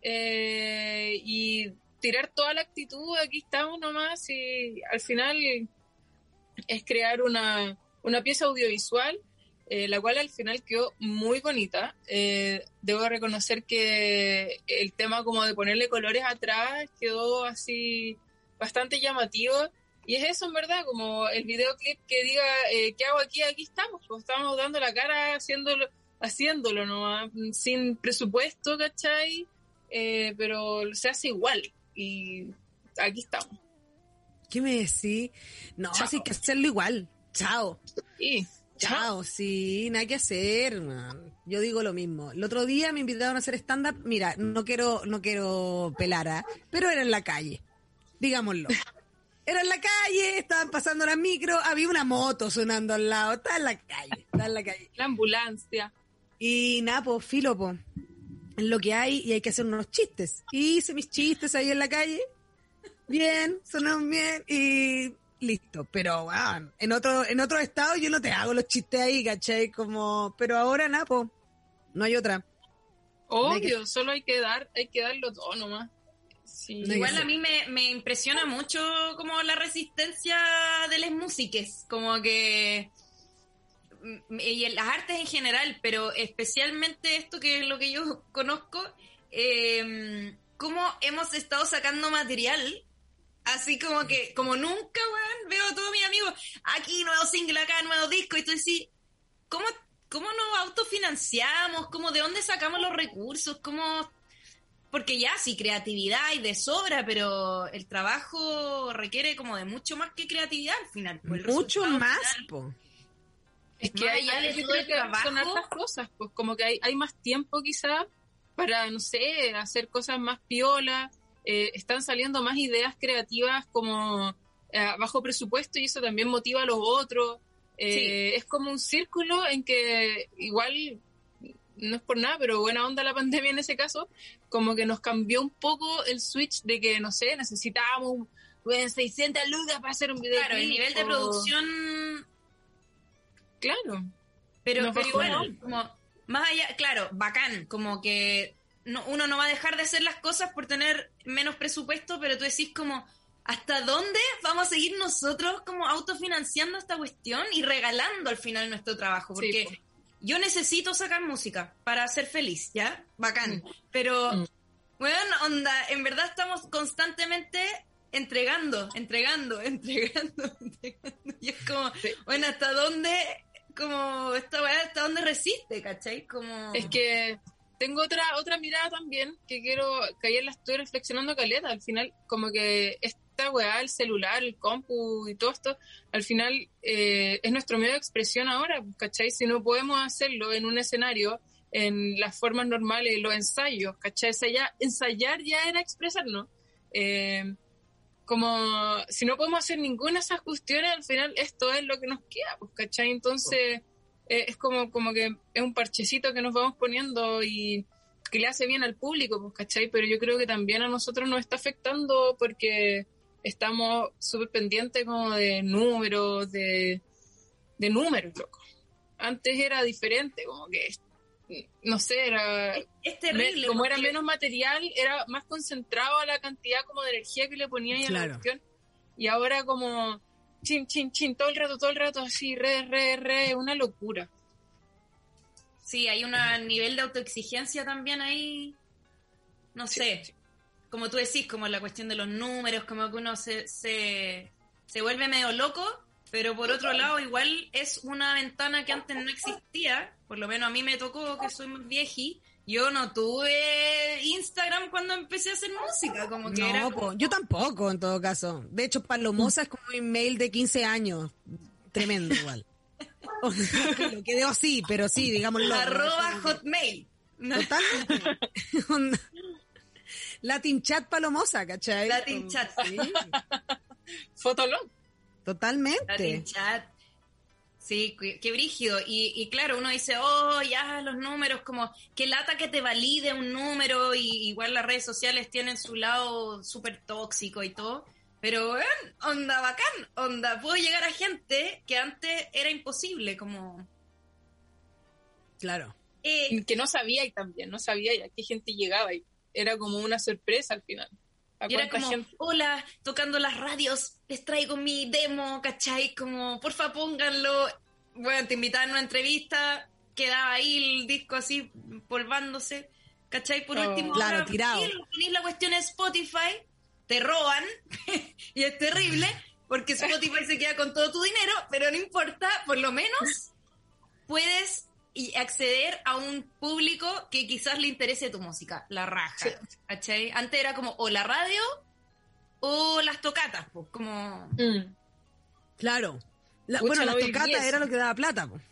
y tirar toda la actitud. Aquí estamos nomás y al final es crear una pieza audiovisual, la cual al final quedó muy bonita. Debo reconocer que el tema como de ponerle colores atrás quedó así bastante llamativo. Y es eso, en verdad, como el videoclip que diga, ¿qué hago aquí? Aquí estamos, pues estamos dando la cara haciéndolo nomás, sin presupuesto, ¿cachai? Pero se hace igual y aquí estamos. ¿Qué me decís? No, así hay que hacerlo igual. Chao. Sí. Chao, sí, nada que hacer, man. Yo digo lo mismo. El otro día me invitaron a hacer stand-up. Mira, no quiero pelar, pero era en la calle, digámoslo. Era en la calle, estaban pasando las micro, había una moto sonando al lado, estaba en la calle. La ambulancia. Y nada, pues, filo, pues. Es lo que hay y hay que hacer unos chistes. Y hice mis chistes ahí en la calle. Bien, sonaron bien y... listo, pero bueno, en otro estado yo no te hago los chistes ahí, ¿cachai? Como, pero ahora nada, po, no hay otra. Obvio, solo hay que darlo todo nomás. Sí. Igual a mí me impresiona mucho como la resistencia de las músicas, como que y en las artes en general, pero especialmente esto que es lo que yo conozco, cómo hemos estado sacando material. Así como que, como nunca, weón, veo a todos mis amigos, aquí nuevo single, acá nuevo disco, y tú decís, ¿cómo nos autofinanciamos? ¿De dónde sacamos los recursos? Porque ya, sí, creatividad y de sobra, pero el trabajo requiere como de mucho más que creatividad al final. Mucho más, po. Es que yo creo que son hartas cosas, pues como que hay más tiempo quizás para, no sé, hacer cosas más piolas. Están saliendo más ideas creativas como bajo presupuesto y eso también motiva a los otros. Sí. Es como un círculo en que igual, no es por nada, pero buena onda la pandemia en ese caso, como que nos cambió un poco el switch de que, no sé, necesitábamos 600 lucas para hacer un video. Claro, el nivel de producción... Claro. Pero igual, como, más allá, claro, bacán, como que uno no va a dejar de hacer las cosas por tener menos presupuesto, pero tú decís como, ¿hasta dónde vamos a seguir nosotros como autofinanciando esta cuestión y regalando al final nuestro trabajo? Porque Sí, yo necesito sacar música para ser feliz, ¿ya? Bacán. Pero, bueno, onda, en verdad estamos constantemente entregando. Y es como, bueno, ¿hasta dónde, como, esta weá, hasta dónde resiste, ¿cachai? Como... Es que tengo otra mirada también, que ayer la estoy reflexionando caleta, al final, como que esta weá, el celular, el compu y todo esto, al final es nuestro medio de expresión ahora, ¿cachai? Si no podemos hacerlo en un escenario, en las formas normales, los ensayos, ¿cachai? Ensayar ya era expresarnos. Como si no podemos hacer ninguna de esas cuestiones, al final esto es lo que nos queda, pues, ¿cachai? Entonces es como que es un parchecito que nos vamos poniendo y que le hace bien al público, pues, ¿cachai? Pero yo creo que también a nosotros nos está afectando porque estamos súper pendientes como de números, de números, loco. Antes era diferente, como que, no sé, era... Es terrible. Como era menos material, era más concentrado a la cantidad como de energía que le ponía ahí a la cuestión. Y ahora como chin, todo el rato así, re, una locura. Sí, hay un nivel de autoexigencia también ahí, no sé, Sí. Como tú decís, como la cuestión de los números, como que uno se vuelve medio loco, pero por otro lado igual es una ventana que antes no existía, por lo menos a mí me tocó, que soy más vieji, yo no tuve Instagram cuando empecé a hacer música, como que No, era... po, yo tampoco, en todo caso. De hecho, Palomosa es como un email de 15 años. Tremendo igual. Lo quedó así, pero sí, digámoslo. @hotmail. Totalmente. Latin Chat Palomosa, ¿cachai? Latin Chat. Sí, Fotolog. totalmente. Latin Chat. Sí, qué brígido. Y claro, uno dice, oh, ya los números, como qué lata que te valide un número, y igual las redes sociales tienen su lado súper tóxico y todo. Pero, onda bacán, onda, puedo llegar a gente que antes era imposible, como... Claro. Que no sabía y también, no sabía a qué gente llegaba y era como una sorpresa al final. Y era como, hola, tocando las radios, les traigo mi demo, ¿cachai? Como, porfa, pónganlo. Bueno, te invitaban a una entrevista, quedaba ahí el disco así, polvándose, ¿cachai? Por último, claro, ahora, tirado. Ponéis la cuestión en Spotify, te roban, y es terrible, porque Spotify se queda con todo tu dinero, pero no importa, por lo menos puedes acceder a un público que quizás le interese tu música, la raja, Sí. ¿cachai? Antes era como o la radio o las tocatas, pues, como... Claro. Pucha, Bueno, no las viví tocatas eso. era lo que daba plata, po.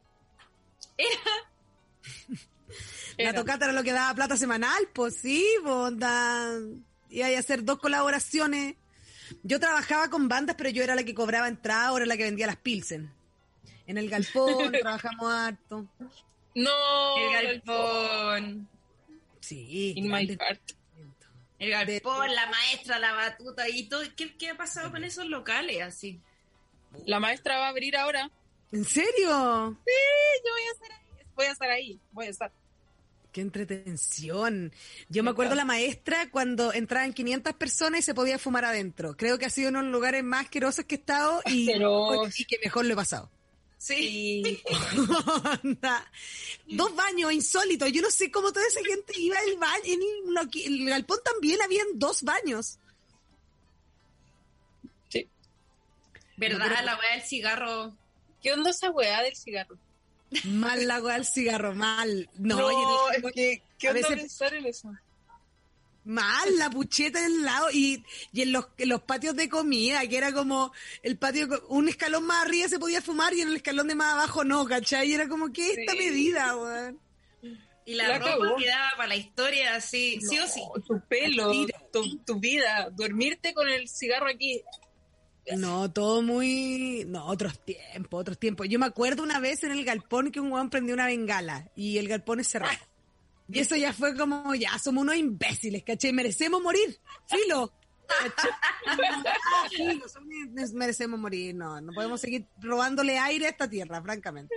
La tocata era lo que daba plata semanal, pues sí, pues iba a hacer 2 colaboraciones. Yo trabajaba con bandas, pero yo era la que cobraba entrada, ahora la que vendía las Pilsen. En el galpón trabajamos harto. No, El galpón, Sí. In my grande. heart. el galpón, la maestra, la batuta y todo. ¿Qué ha pasado con esos locales así? La maestra va a abrir ahora. ¿En serio? Yo voy a estar. Qué entretención. Yo me acuerdo la maestra cuando entraban 500 personas y se podía fumar adentro. Creo que ha sido uno de los lugares más asquerosos que he estado y que mejor lo he pasado. Sí. Onda. 2 baños insólitos. Yo no sé cómo toda esa gente iba al baño. En el galpón también habían 2 baños. Sí. ¿Verdad? La weá del cigarro. ¿Qué onda esa weá del cigarro? Mal la weá del cigarro, mal. No, es que, ¿qué a onda veces- pensar en eso? mal, la pucheta en el lado y en los patios de comida, que era como el patio, un escalón más arriba se podía fumar y en el escalón de más abajo no, ¿cachai? Y era como, ¿qué es esta Sí. medida, weón? Y la La ropa cagó. quedaba para la historia así, sí o sí. Tu pelo, Al tiro. tu vida, dormirte con el cigarro aquí. No, todo muy... No, otros tiempos. Yo me acuerdo una vez en el galpón que un huevón prendió una bengala y el galpón es cerrado. Y eso ya fue como, ya, somos unos imbéciles, ¿cachai? Merecemos morir, filo. Filo, merecemos morir, no podemos seguir robándole aire a esta tierra, francamente.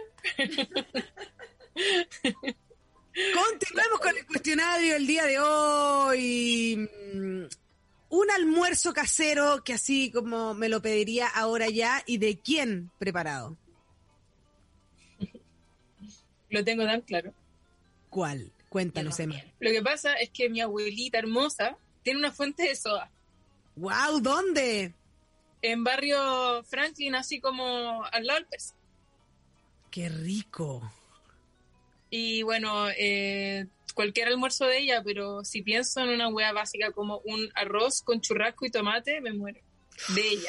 Continuemos con el cuestionario del día de hoy. Un almuerzo casero que así como me lo pediría ahora ya, ¿y de quién preparado? Lo tengo tan claro. ¿Cuál? Cuéntanos, Emma. Lo que pasa es que mi abuelita hermosa tiene una fuente de soda. ¡Wow! ¿Dónde? En barrio Franklin, así como al lado del Persa. ¡Qué rico! Y bueno, cualquier almuerzo de ella, pero si pienso en una hueá básica como un arroz con churrasco y tomate, me muero. De ella.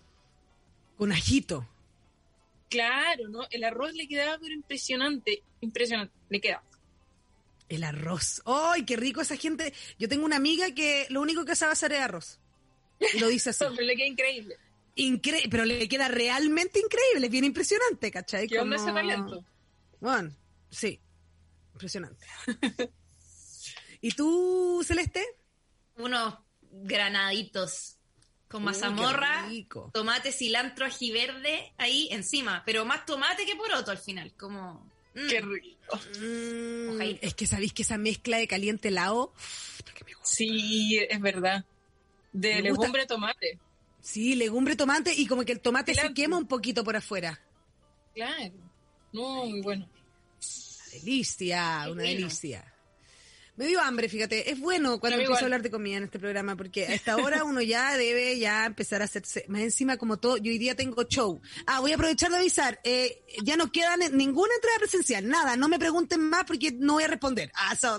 Con ajito. Claro, ¿no? El arroz le quedaba pero impresionante, le queda. El arroz. ¡Ay, qué rico esa gente! Yo tengo una amiga que lo único que sabe hacer es arroz. Y lo dice así. Pero le queda increíble. Pero le queda realmente increíble, es bien impresionante, ¿cachai? ¿Qué onda ese talento? Bueno, sí, impresionante. ¿Y tú, Celeste? Unos granaditos con mazamorra, qué rico. tomate, cilantro, ají verde ahí encima, pero más tomate que poroto al final, como... Qué rico. Es que sabéis que esa mezcla de caliente helado, que me gusta. Sí, es verdad. De Me legumbre tomate. Sí, legumbre tomate y como que el tomate Cilantro. se quema un poquito por afuera. Claro. Muy bueno. Delicia, Qué una bueno. delicia. Me dio hambre, fíjate. Es bueno cuando empiezo a hablar de comida en este programa, porque a esta hora uno ya debe ya empezar a hacerse, más encima como todo, yo hoy día tengo show. Voy a aprovechar de avisar, ya no queda ninguna entrada presencial, nada, no me pregunten más porque no voy a responder.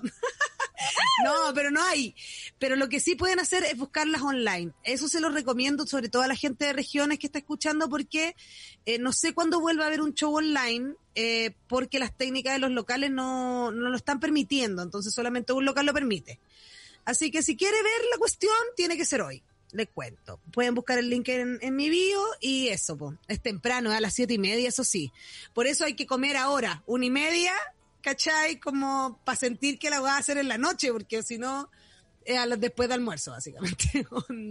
No, pero no hay. Pero lo que sí pueden hacer es buscarlas online. Eso se los recomiendo, sobre todo a la gente de regiones que está escuchando, porque no sé cuándo vuelva a haber un show online, porque las técnicas de los locales no lo están permitiendo. Entonces solamente un local lo permite. Así que si quiere ver la cuestión, tiene que ser hoy. Les cuento. Pueden buscar el link en mi bio y eso, po. Es temprano, a las 7:30, eso sí. Por eso hay que comer ahora, 1:30, ¿cachai? Como para sentir que la voy a hacer en la noche, porque si no, después de almuerzo, básicamente.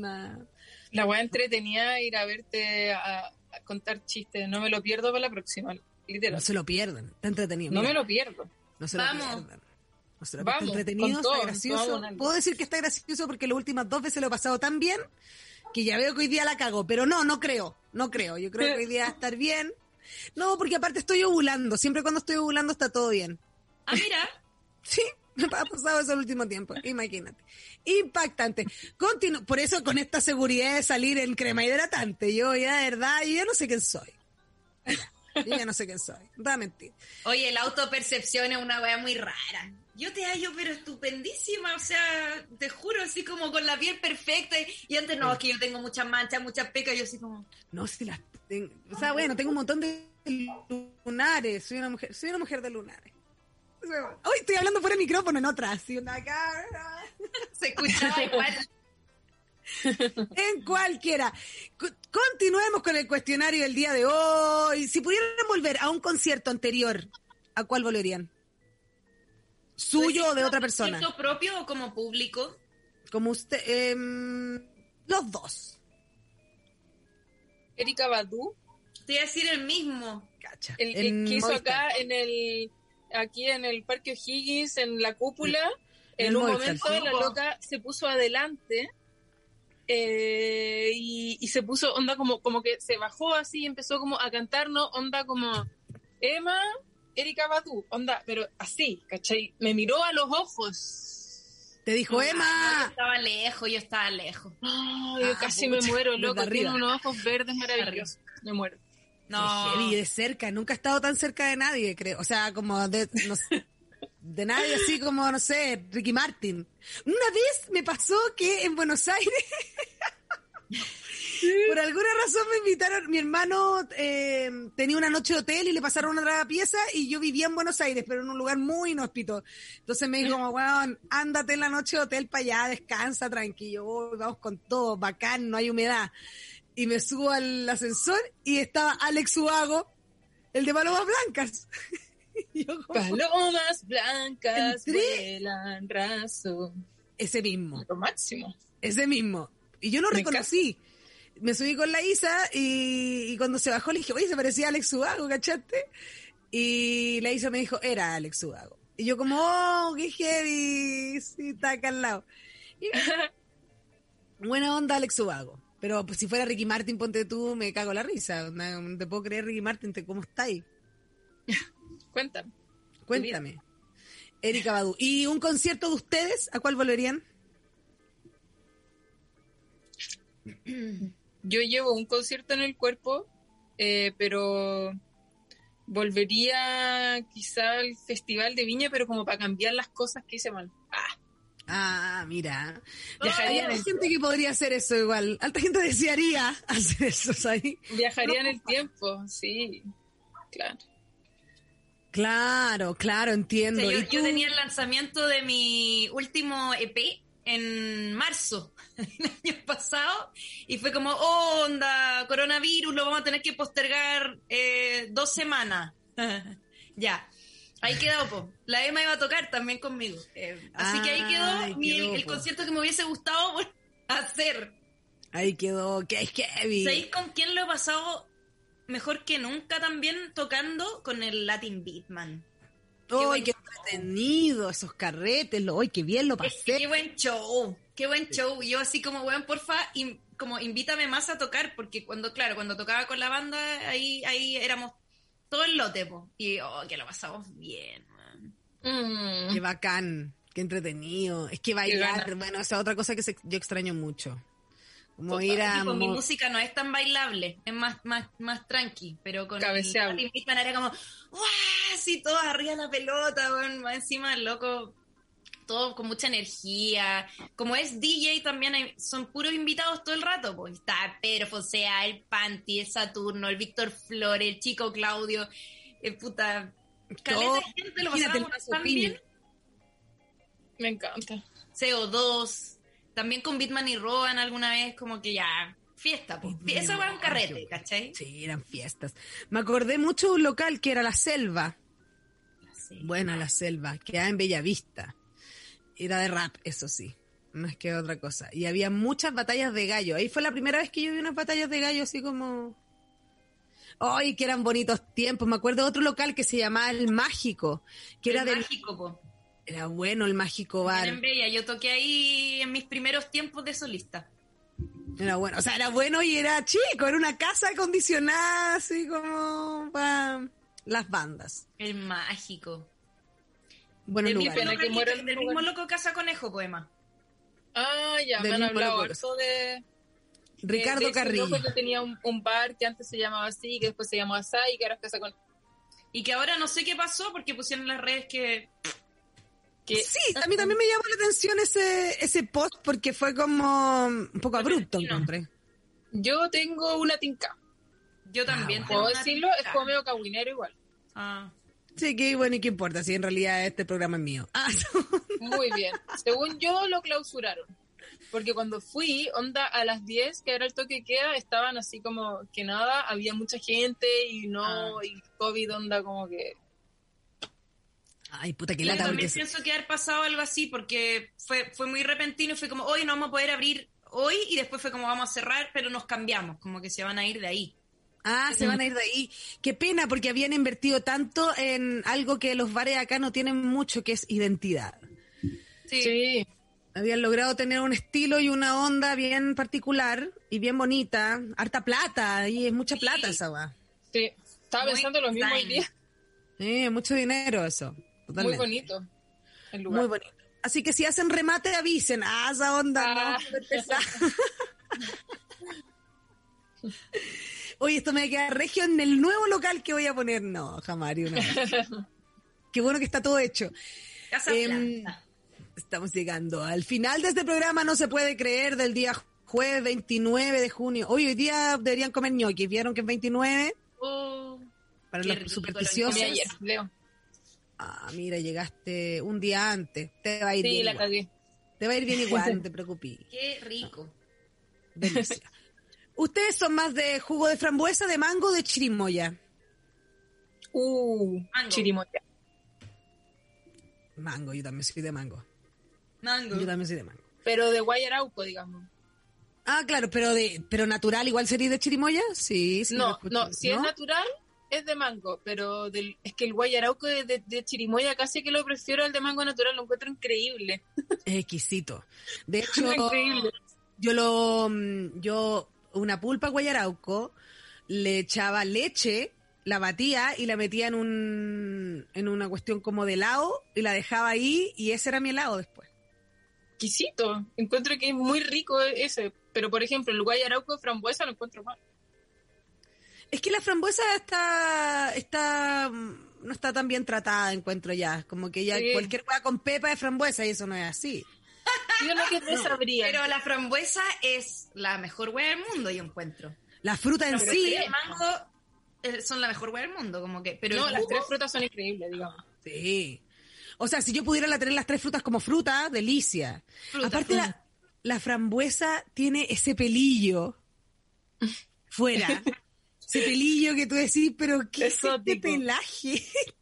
La hueá entretenida ir a verte a contar chistes. No me lo pierdo para la próxima, literal. No se lo pierdan, está entretenido. No Mira, me lo pierdo. no se lo Vamos. pierdan. No se lo Vamos, está entretenido, con todo, está gracioso. vamos, Nando. Puedo decir que está gracioso porque las últimas 2 veces lo he pasado tan bien que ya veo que hoy día la cago, pero no creo. Yo creo que hoy día va a estar bien. No, porque aparte estoy ovulando. Siempre cuando estoy ovulando está todo bien. Ah, mira, Sí, me ha pasado eso el último tiempo. Imagínate. Impactante. Por eso con esta seguridad de salir en crema hidratante. Yo ya, de verdad, yo ya no sé quién soy. Yo ya no sé quién soy. No te voy a mentir. oye, la autopercepción es una wea muy rara. Yo te hallo, pero estupendísima, o sea, te juro, así como con la piel perfecta. Y antes no, es que yo tengo muchas manchas, muchas pecas, yo así como... No, si las tengo. O sea, bueno, tengo un montón de lunares. Soy una mujer de lunares. Hoy estoy hablando fuera de micrófono en otra. Así, una cara. Se escuchaba igual. En cualquiera. Continuemos con el cuestionario del día de hoy. Si pudieran volver a un concierto anterior, ¿a cuál volverían? ¿Suyo o de otra persona? ¿Concierto propio o como público? Como usted. Los dos. Erika Badu, Te iba a decir el mismo. Cacha. el En que hizo Movistar. acá aquí en el Parque O'Higgins, en la cúpula. En En un Movistar. momento la loca se puso adelante y se puso onda como que se bajó así y empezó como a cantarnos onda como Emma, Erika Badu, onda, pero así, ¿cachai? Me miró a los ojos. Te dijo, Yo Emma. estaba lejos. Ay, yo casi me pucha, muero, desde loco. Tiene arriba. unos ojos verdes maravillosos. Me muero. No, Qué heavy, de cerca. Nunca he estado tan cerca de nadie, creo. O sea, como de nadie así como, no sé, Ricky Martin. Una vez me pasó que en Buenos Aires, por alguna razón me invitaron, mi hermano tenía una noche de hotel y le pasaron otra pieza y yo vivía en Buenos Aires, pero en un lugar muy inhóspito. Entonces me dijo, weón, ándate en la noche de hotel para allá, descansa, tranquilo, vamos con todo, bacán, no hay humedad. Y me subo al ascensor y estaba Alex Ubago, el de Palomas Blancas. Y yo como, Palomas blancas Entré. vuelan raso. ese mismo. Lo máximo. Ese mismo. Y yo lo Me reconocí. Me subí con la Isa y cuando se bajó le dije, oye, se parecía a Alex Ubago, ¿cachaste? Y la Isa me dijo, era Alex Ubago. Y yo como, oh, qué heavy, sí, está acá al lado. Y, buena onda Alex Ubago. Pero pues, si fuera Ricky Martin, ponte tú, me cago la risa. No te puedo creer, Ricky Martin, ¿cómo estáis? Cuéntame. Cuéntame. Erika Badu. ¿Y un concierto de ustedes? ¿A cuál volverían? Yo llevo un concierto en el cuerpo, pero volvería quizá al Festival de Viña, pero como para cambiar las cosas que hice mal. Ah, mira. Viajaría Hay en el gente que podría hacer eso igual. Alta gente desearía hacer eso, ¿sabes? Viajaría en el tiempo, sí, claro. Claro, entiendo. O sea, ¿Y yo tú? tenía el lanzamiento de mi último EP en marzo del año pasado y fue como, oh, onda, coronavirus, lo vamos a tener que postergar 2 semanas. Ya, ahí quedó, po. La Emma iba a tocar también conmigo. Así que ahí quedó el po. concierto que me hubiese gustado por hacer. Ahí quedó, que es heavy. ¿Sabéis con quién lo he pasado mejor que nunca también tocando? Con el Latin Beatman. ¡Ay, qué entretenido! Esos carretes, ¡ay, qué bien lo pasé! Qué buen show, qué buen show. Yo así como, weón, porfa, como invítame más a tocar, porque cuando tocaba con la banda, ahí éramos todo el lote, po. Y, que lo pasamos bien, man. ¡Qué bacán! ¡Qué entretenido! Es que bailar, bueno, esa es otra cosa que yo extraño mucho. Como Total. ir a... Y con mi música no es tan bailable, es más tranqui, pero con Cabeceable. el Latin Beatman era como, ¡guau! Así todos arriba de la pelota, weón, más encima el loco, todo con mucha energía. Como es DJ también son puros invitados todo el rato, pues está Pedro Fonsea, el Panty, el Saturno, el Víctor Flores, el Chico Claudio, puta, caleta de gente, lo Imagínate, pasábamos el tan bien. Me encanta. CO2, también con Bitman y Roban alguna vez, como que ya, fiesta, pues. Eso va un carrete, ¿cachai? Sí, eran fiestas. Me acordé mucho de un local que era La Selva. Sí. Bueno, La Selva, quedaba en Bellavista. Era de rap, eso sí, más que otra cosa. Y había muchas batallas de gallo. Ahí fue la primera vez que yo vi unas batallas de gallo así como... ¡Ay, que eran bonitos tiempos! Me acuerdo de otro local que se llamaba El Mágico, que era del... Mágico, po. Era bueno el Mágico Bar. En Bella, yo toqué ahí en mis primeros tiempos de solista. Era bueno, o sea, era bueno y era chico, era una casa acondicionada así como para las bandas. El Mágico. Buenos Del lugares. pena que muera el mismo lugar. loco Casa Conejo, poema. Ya, Del me han mismo hablado loco. harto de Ricardo de ese Carrillo. loco que tenía un bar que antes se llamaba así, que después se llamó así, y que ahora es Casa con... Y que ahora no sé qué pasó porque pusieron en las redes que... Sí, a mí también me llamó la atención ese post porque fue como un poco abrupto, encontré. Yo tengo una tinca. Yo también tengo ¿Puedo una decirlo? tinta. Es como medio cahuinero igual. Ah. Sí, que bueno, ¿y qué importa? Si en realidad este programa es mío. Muy bien. Según yo, lo clausuraron. Porque cuando fui, onda, a las 10, que era el toque de queda, estaban así como que nada, había mucha gente y no, y COVID, onda, como que... Ay, puta, que Yo lata. también Porque pienso que haber pasado algo así porque fue muy repentino y fue como, hoy no vamos a poder abrir hoy y después fue como vamos a cerrar, pero nos cambiamos, como que se van a ir de ahí. se van a ir de ahí. Qué pena, porque habían invertido tanto en algo que los bares acá no tienen mucho, que es identidad. Sí. Habían logrado tener un estilo y una onda bien particular y bien bonita. Harta plata, y es mucha plata esa va. Sí. Estaba Muy pensando lo mismo hoy design. día. Mucho dinero eso. Totalmente. Muy bonito el lugar. Muy bonito. Así que si hacen remate, avisen. Esa onda, Ah. no. Oye, esto me va a quedar regio en el nuevo local que voy a poner. No, jamás haría una vez. Qué bueno que está todo hecho. Casa Plata. Estamos llegando al final de este programa, no se puede creer, del día jueves 29 de junio. Hoy día deberían comer ñoquis, ¿vieron que es 29? Oh, Para qué los rico, supersticiosos. Comí ayer, Leo. Ah, mira, llegaste un día antes. Te va a ir Sí, bien la igual. cagué. Te va a ir bien igual, no te preocupes. qué rico. Delicia. ¿Ustedes son más de jugo de frambuesa, de mango o de chirimoya? Mango. Chirimoya. Mango, yo también soy de mango. Mango. Yo también soy de mango. Pero de Guayarauco, digamos. Ah, claro, pero natural igual sería de chirimoya, sí. No, si es natural, es de mango, pero es que el Guayarauco de chirimoya casi que lo prefiero al de mango natural, lo encuentro increíble. Es exquisito. De hecho, Increíble. yo una pulpa guayarauco, le echaba leche, la batía y la metía en una cuestión como de helado y la dejaba ahí y ese era mi helado después. Exquisito. Encuentro que es muy rico ese, pero por ejemplo, el Guayarauco de frambuesa lo encuentro mal. Es que la frambuesa no está tan bien tratada, encuentro ya. Como que ya Sí. cualquier hueá con pepa de frambuesa y eso no es así. Yo no que no sabría. Pero la frambuesa es la mejor hueá del mundo, yo encuentro. La fruta en Pero sí. el mango son la mejor hueá del mundo, como que. Pero No, el las jugo- tres frutas son increíbles, digamos. Sí. O sea, si yo pudiera tener las tres frutas como fruta, delicia. Aparte, la frambuesa tiene ese pelillo fuera. Ese pelillo que tú decís, pero ¿qué es este Exótico. pelaje?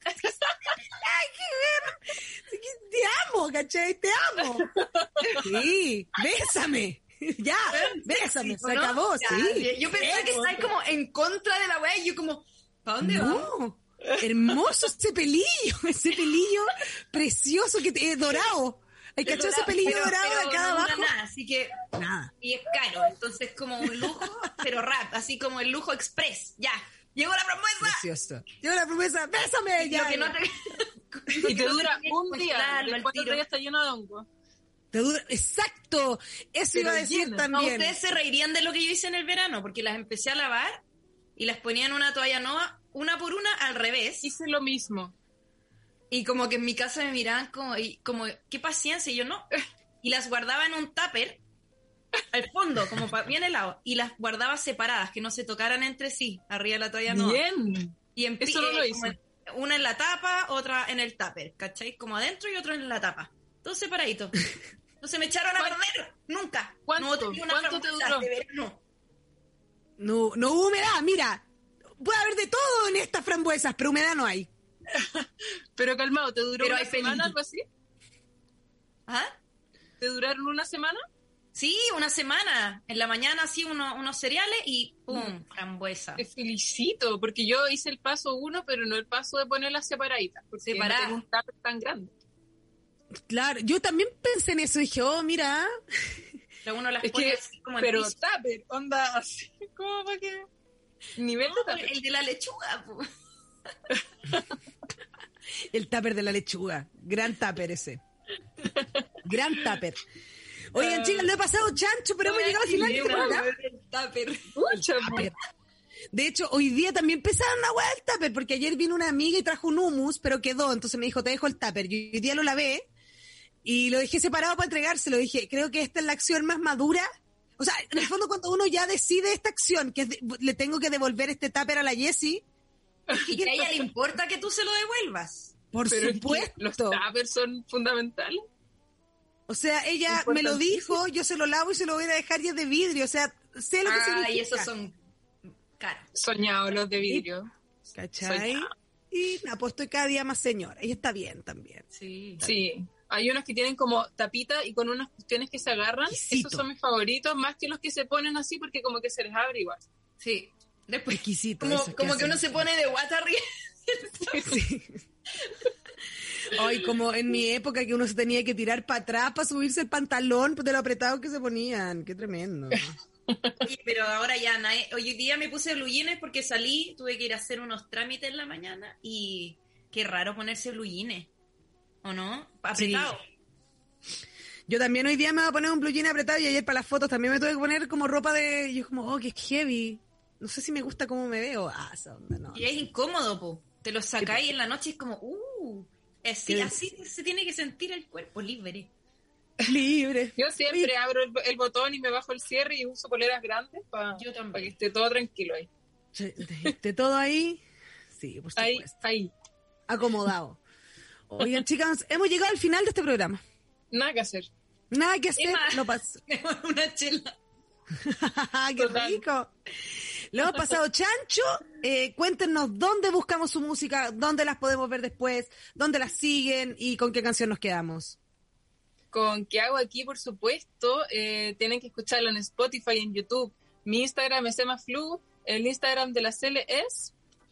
Te amo, ¿cachai? Te amo. Sí, bésame. Ya, bésame, se ¿no? acabó, Ya, sí. Yo pensaba que estáis como en contra de la weá y yo como, ¿para dónde vamos? No, hermoso ese pelillo precioso que es dorado. ¿Hay cachado ese pelillo dorado de acá no dura abajo? nada, así que Nada. y es caro, entonces como un lujo, pero rap, así como el lujo express. Ya, llegó la frambuesa. Precioso. Yo la promesa, bésame ya. Lo que no te Y te dura que un día, congelarlo al después tiro. otro día está lleno de hongo. Te dura, exacto. Eso Pero iba a decir lleno. No, también. ustedes se reirían de lo que yo hice en el verano, porque las empecé a lavar y las ponía en una toalla nueva, una por una al revés. Hice lo mismo. Y como que en mi casa me miraban como qué paciencia, y yo no. Y las guardaba en un tupper al fondo, como bien helado, y las guardaba separadas, que no se tocaran entre sí, arriba de la toalla nueva. Bien. Y Eso no lo como hice. una en la tapa, otra en el tupper, ¿cachai? Como adentro y otro en la tapa. Todos separaditos. No se me echaron a perder, nunca. ¿Cuánto? No tenía una ¿Cuánto te frambuesa duró? de verano. No hubo humedad, mira. Puede haber de todo en estas frambuesas, pero humedad no hay. Pero calmado, ¿te duró Pero una hay semana, pelillo. algo así? ¿Ah? ¿Te duraron una semana? Sí, una semana. En la mañana así unos cereales y ¡pum! Frambuesa. Te felicito, porque yo hice el paso 1, pero no el paso de ponerlas separaditas, porque Separadas. no tengo un tupper tan grande. Claro, yo también pensé en eso. Dije, oh, mira. Luego uno las Es pone que, así como en pero piso. tupper, onda así, como para que... Nivel de No, tupper. el de la lechuga, po. El tupper de la lechuga. Gran tupper ese. Gran tupper. Oigan, chicas, lo he pasado chancho, pero hemos llegado al final de este programa. El tupper. Pucha, Tupper. De hecho, hoy día también empezaron a hueá el tupper, porque ayer vino una amiga y trajo un hummus, pero quedó, entonces me dijo, te dejo el tupper. Yo hoy día lo lavé y lo dejé separado para entregárselo. Dije, creo que esta es la acción más madura. O sea, en el fondo, cuando uno ya decide esta acción, que es le tengo que devolver este tupper a la Jessie, Y que a ella le importa que tú se lo devuelvas. por pero es que supuesto. los tuppers son fundamentales. O sea, ella me lo dijo, yo se lo lavo y se lo voy a dejar y es de vidrio. O sea, sé lo que significa. Y esos son caros. Soñados los de vidrio. ¿Cachai? Soñado. Y nada, pues estoy cada día más señora. Y está bien también. Sí. Sí, hay unos que tienen como tapita y con unas cuestiones que se agarran. Exquisito. Esos son mis favoritos, más que los que se ponen así porque como que se les abre igual. Sí. Después, Exquisito. como, esos como que hacen. uno se pone de guata arriba. Sí. Ay, como en mi época que uno se tenía que tirar para atrás para subirse el pantalón pues, de lo apretado que se ponían. Qué tremendo. Sí, pero ahora ya nadie. Hoy día me puse blue jeans porque salí, tuve que ir a hacer unos trámites en la mañana y qué raro ponerse blue jeans. ¿O no? Apretado. Yo también hoy día me voy a poner un blue jean apretado y ayer para las fotos también me tuve que poner como ropa de... Yo como, oh, qué heavy. No sé si me gusta cómo me veo. Ah, esa onda, no. Y es incómodo, po. Te lo sacáis en la noche y es como, ¿Qué así se tiene que sentir el cuerpo libre. Libre. Yo siempre abro el botón y me bajo el cierre y uso poleras grandes para Yo también. que esté todo tranquilo ahí. ¿De todo ahí? Sí, por Ahí, supuesto. ahí. Acomodado. Oigan, chicas, hemos llegado al final de este programa. Nada que hacer. Nada que hacer, Emma. lo paso. Una chela. ¡Qué Total. rico! Lo hemos pasado chancho. Cuéntenos dónde buscamos su música, dónde las podemos ver después, dónde las siguen y con qué canción nos quedamos. Con ¿Qué hago aquí? Por supuesto, tienen que escucharlo en Spotify, en YouTube. Mi Instagram es EmaFlu, el Instagram de la Cele es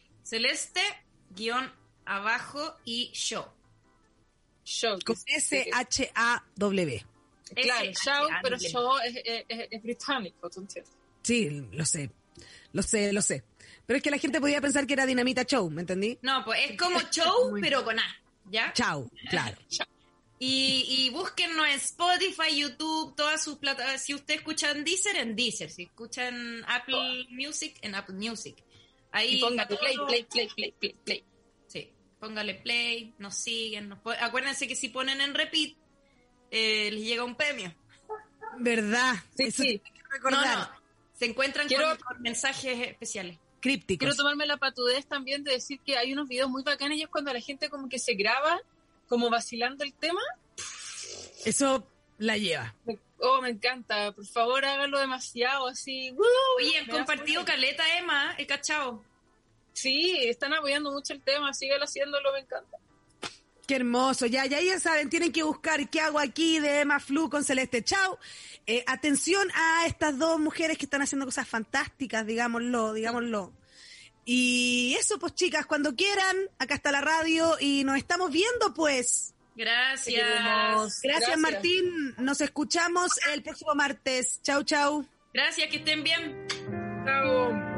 Celeste__ y show. Show. Con S-H-A-W. Claro, Show, pero Show es británico, ¿tú entiendes? Sí, lo sé. Pero es que la gente podía pensar que era Dinamita Show, ¿me entendí? No, pues es como show, pero con A, ¿ya? Chau, claro. Y búsquennos en Spotify, YouTube, todas sus plataformas. Si usted escucha en Deezer. Si escucha en Apple Music, en Apple Music. Ahí Y póngale todo- play. Sí, póngale play, nos siguen. Acuérdense que si ponen en repeat, les llega un premio. ¿Verdad? Sí, Eso sí. hay que recordar. No. Se encuentran Quiero- con mensajes especiales. Crípticos. Quiero tomarme la patudez también de decir que hay unos videos muy bacanes y es cuando la gente como que se graba como vacilando el tema. Eso la lleva. Me encanta. Por favor, háganlo demasiado así. Oye, han Me da compartido fuerza. caleta, Emma, he cachado. Sí, están apoyando mucho el tema. Síguelo haciéndolo, me encanta. Qué hermoso. Ya saben, tienen que buscar ¿Qué hago aquí? De EmaFlu con Celeste. Chau. Atención a estas dos mujeres que están haciendo cosas fantásticas, digámoslo. Y eso, pues chicas, cuando quieran, acá está la radio y nos estamos viendo, pues. Gracias. Te queremos. Gracias, Martín. Nos escuchamos el próximo martes. Chau. Gracias, que estén bien. Chao.